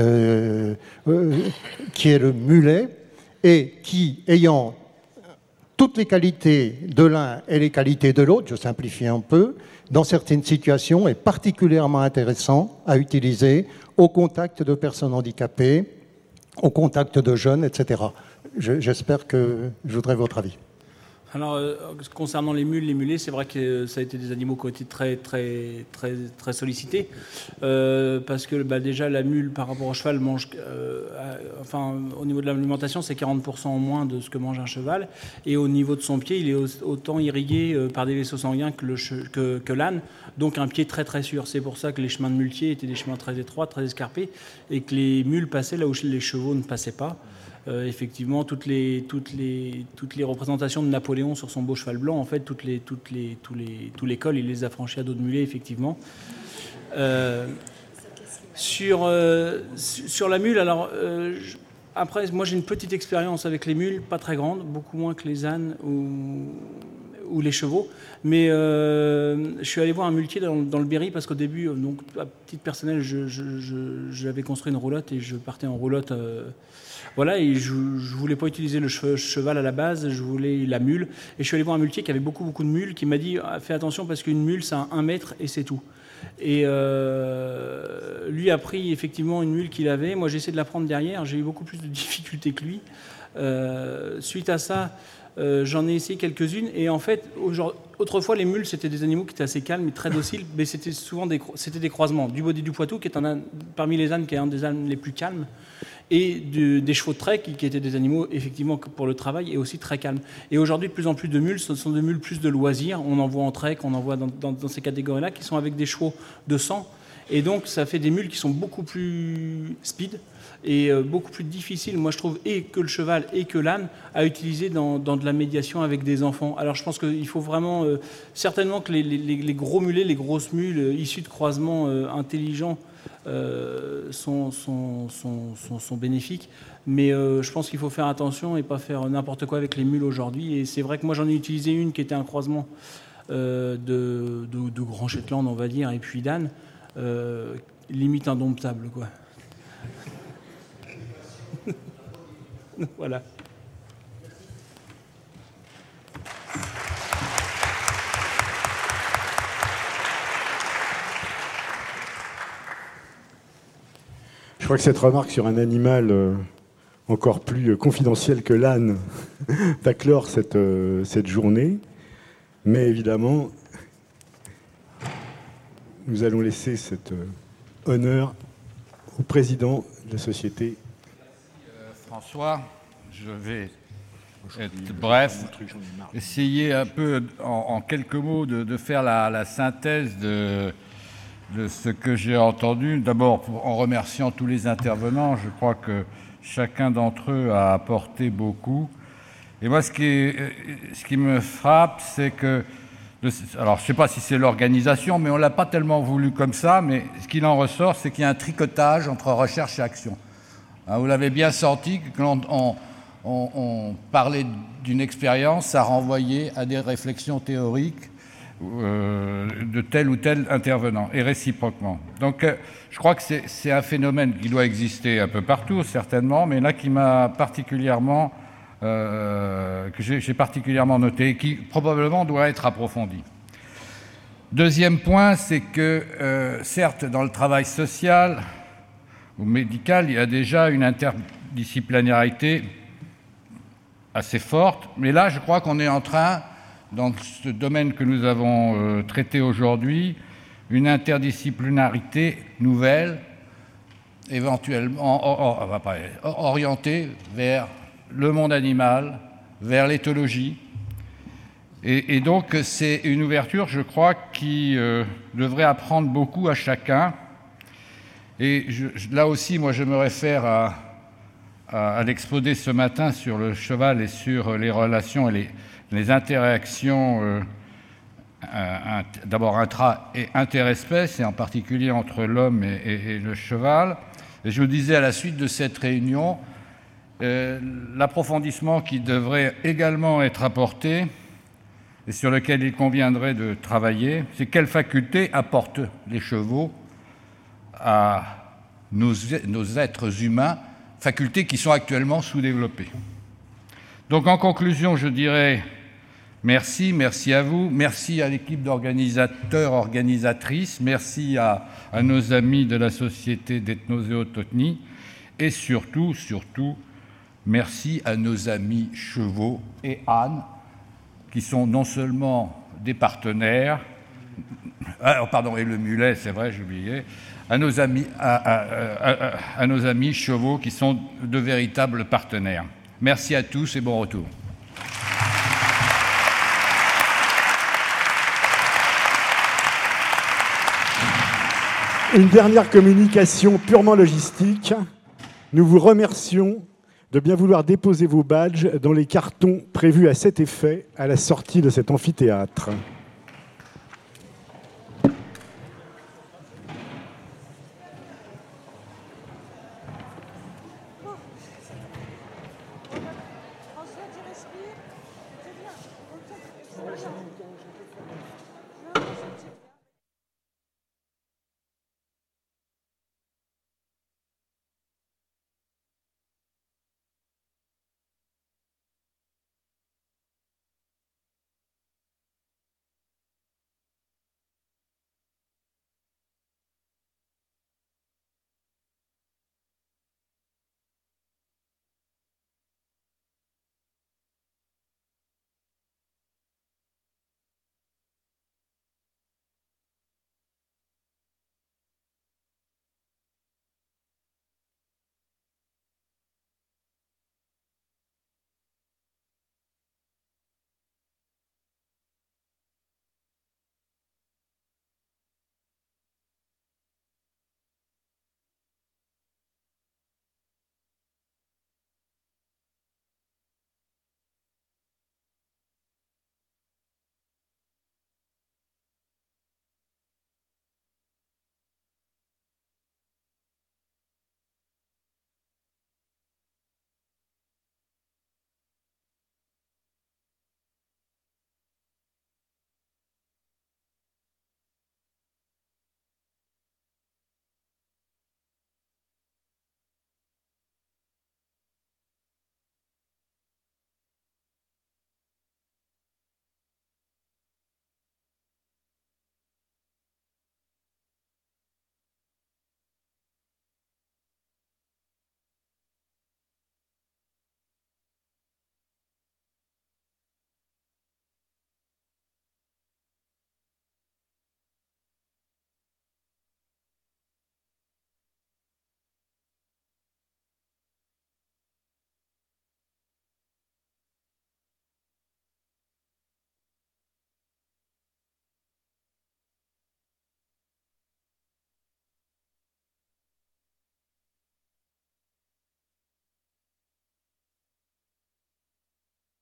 qui est le mulet, et qui, ayant toutes les qualités de l'un et les qualités de l'autre, je simplifie un peu, dans certaines situations est particulièrement intéressant à utiliser au contact de personnes handicapées, au contact de jeunes, etc. J'espère que je voudrais votre avis. Alors, concernant les mules, les mulets, c'est vrai que ça a été des animaux qui ont été très sollicités, parce que déjà la mule par rapport au cheval mange, au niveau de l'alimentation, c'est 40% en moins de ce que mange un cheval, et au niveau de son pied, il est autant irrigué par des vaisseaux sanguins que l'âne, donc un pied très sûr. C'est pour ça que les chemins de muletiers étaient des chemins très étroits, très escarpés, et que les mules passaient là où les chevaux ne passaient pas. Effectivement, toutes les représentations de Napoléon sur son beau cheval blanc, en fait, tous les cols, il les a franchis à dos de mulet, effectivement. Sur la mule, alors, après, moi j'ai une petite expérience avec les mules, pas très grande, beaucoup moins que les ânes ou les chevaux, mais je suis allé voir un muletier dans le Berry parce qu'au début, donc à titre personnel, j'avais construit une roulotte et je partais en roulotte. Voilà, et je voulais pas utiliser le cheval à la base, je voulais la mule. Et je suis allé voir un muletier qui avait beaucoup de mules, qui m'a dit fais attention parce qu'une mule, c'est 1 mètre et c'est tout. Et lui a pris effectivement une mule qu'il avait. Moi, j'ai essayé de la prendre derrière. J'ai eu beaucoup plus de difficultés que lui. Suite à ça, j'en ai essayé quelques-unes. Et en fait, autrefois, les mules, c'était des animaux qui étaient assez calmes et très dociles. Mais c'était souvent des croisements. Du Baudet du Poitou, qui est parmi les ânes, qui est un des ânes les plus calmes. Et des chevaux de trait qui étaient des animaux effectivement pour le travail et aussi très calmes. Et aujourd'hui, de plus en plus de mules, ce sont des mules plus de loisirs. On en voit en trek, on en voit dans ces catégories-là, qui sont avec des chevaux de sang. Et donc, ça fait des mules qui sont beaucoup plus speed et beaucoup plus difficiles, moi je trouve, et que le cheval et que l'âne, à utiliser dans de la médiation avec des enfants. Alors je pense qu'il faut vraiment, certainement que les gros mulets, les grosses mules issues de croisements intelligents, sont bénéfiques, mais je pense qu'il faut faire attention et pas faire n'importe quoi avec les mules aujourd'hui. Et c'est vrai que moi j'en ai utilisé une qui était un croisement de Grand Shetland, on va dire, et puis d'âne, limite indomptable, quoi. Voilà. Je crois que cette remarque sur un animal encore plus confidentiel que l'âne va clore cette journée. Mais évidemment, nous allons laisser cet honneur au président de la société. François, je vais être bref, essayer un peu en quelques mots de faire la synthèse de ce que j'ai entendu. D'abord, en remerciant tous les intervenants, je crois que chacun d'entre eux a apporté beaucoup. Et moi, ce qui me frappe, c'est que, alors je ne sais pas si c'est l'organisation, mais on ne l'a pas tellement voulu comme ça, mais ce qu'il en ressort, c'est qu'il y a un tricotage entre recherche et action. Vous l'avez bien senti, quand on parlait d'une expérience, ça renvoyait à des réflexions théoriques de tel ou tel intervenant, et réciproquement. Donc je crois que c'est un phénomène qui doit exister un peu partout, certainement, mais là qui m'a particulièrement, que j'ai particulièrement noté, et qui probablement doit être approfondi. Deuxième point, c'est que, certes, dans le travail social ou médical, il y a déjà une interdisciplinarité assez forte, mais là, je crois qu'on est en train, dans ce domaine que nous avons traité aujourd'hui, une interdisciplinarité nouvelle, éventuellement orientée vers le monde animal, vers l'éthologie. Et donc, c'est une ouverture, je crois, qui devrait apprendre beaucoup à chacun. Et là aussi, moi, je me réfère à l'exposé ce matin sur le cheval et sur les relations et les interactions, d'abord intra- et interespèces, et en particulier entre l'homme et le cheval. Et je vous disais à la suite de cette réunion, l'approfondissement qui devrait également être apporté, et sur lequel il conviendrait de travailler, c'est quelles facultés apportent les chevaux à nos êtres humains, facultés qui sont actuellement sous-développées. Donc en conclusion, je dirais merci à vous, merci à l'équipe d'organisateurs, organisatrices, merci à nos amis de la Société d'Ethnozootechnie, et surtout, merci à nos amis chevaux et ânes, qui sont non seulement des partenaires, et le mulet, c'est vrai, j'ai oublié, à nos amis chevaux qui sont de véritables partenaires. Merci à tous et bon retour. Une dernière communication purement logistique. Nous vous remercions de bien vouloir déposer vos badges dans les cartons prévus à cet effet à la sortie de cet amphithéâtre.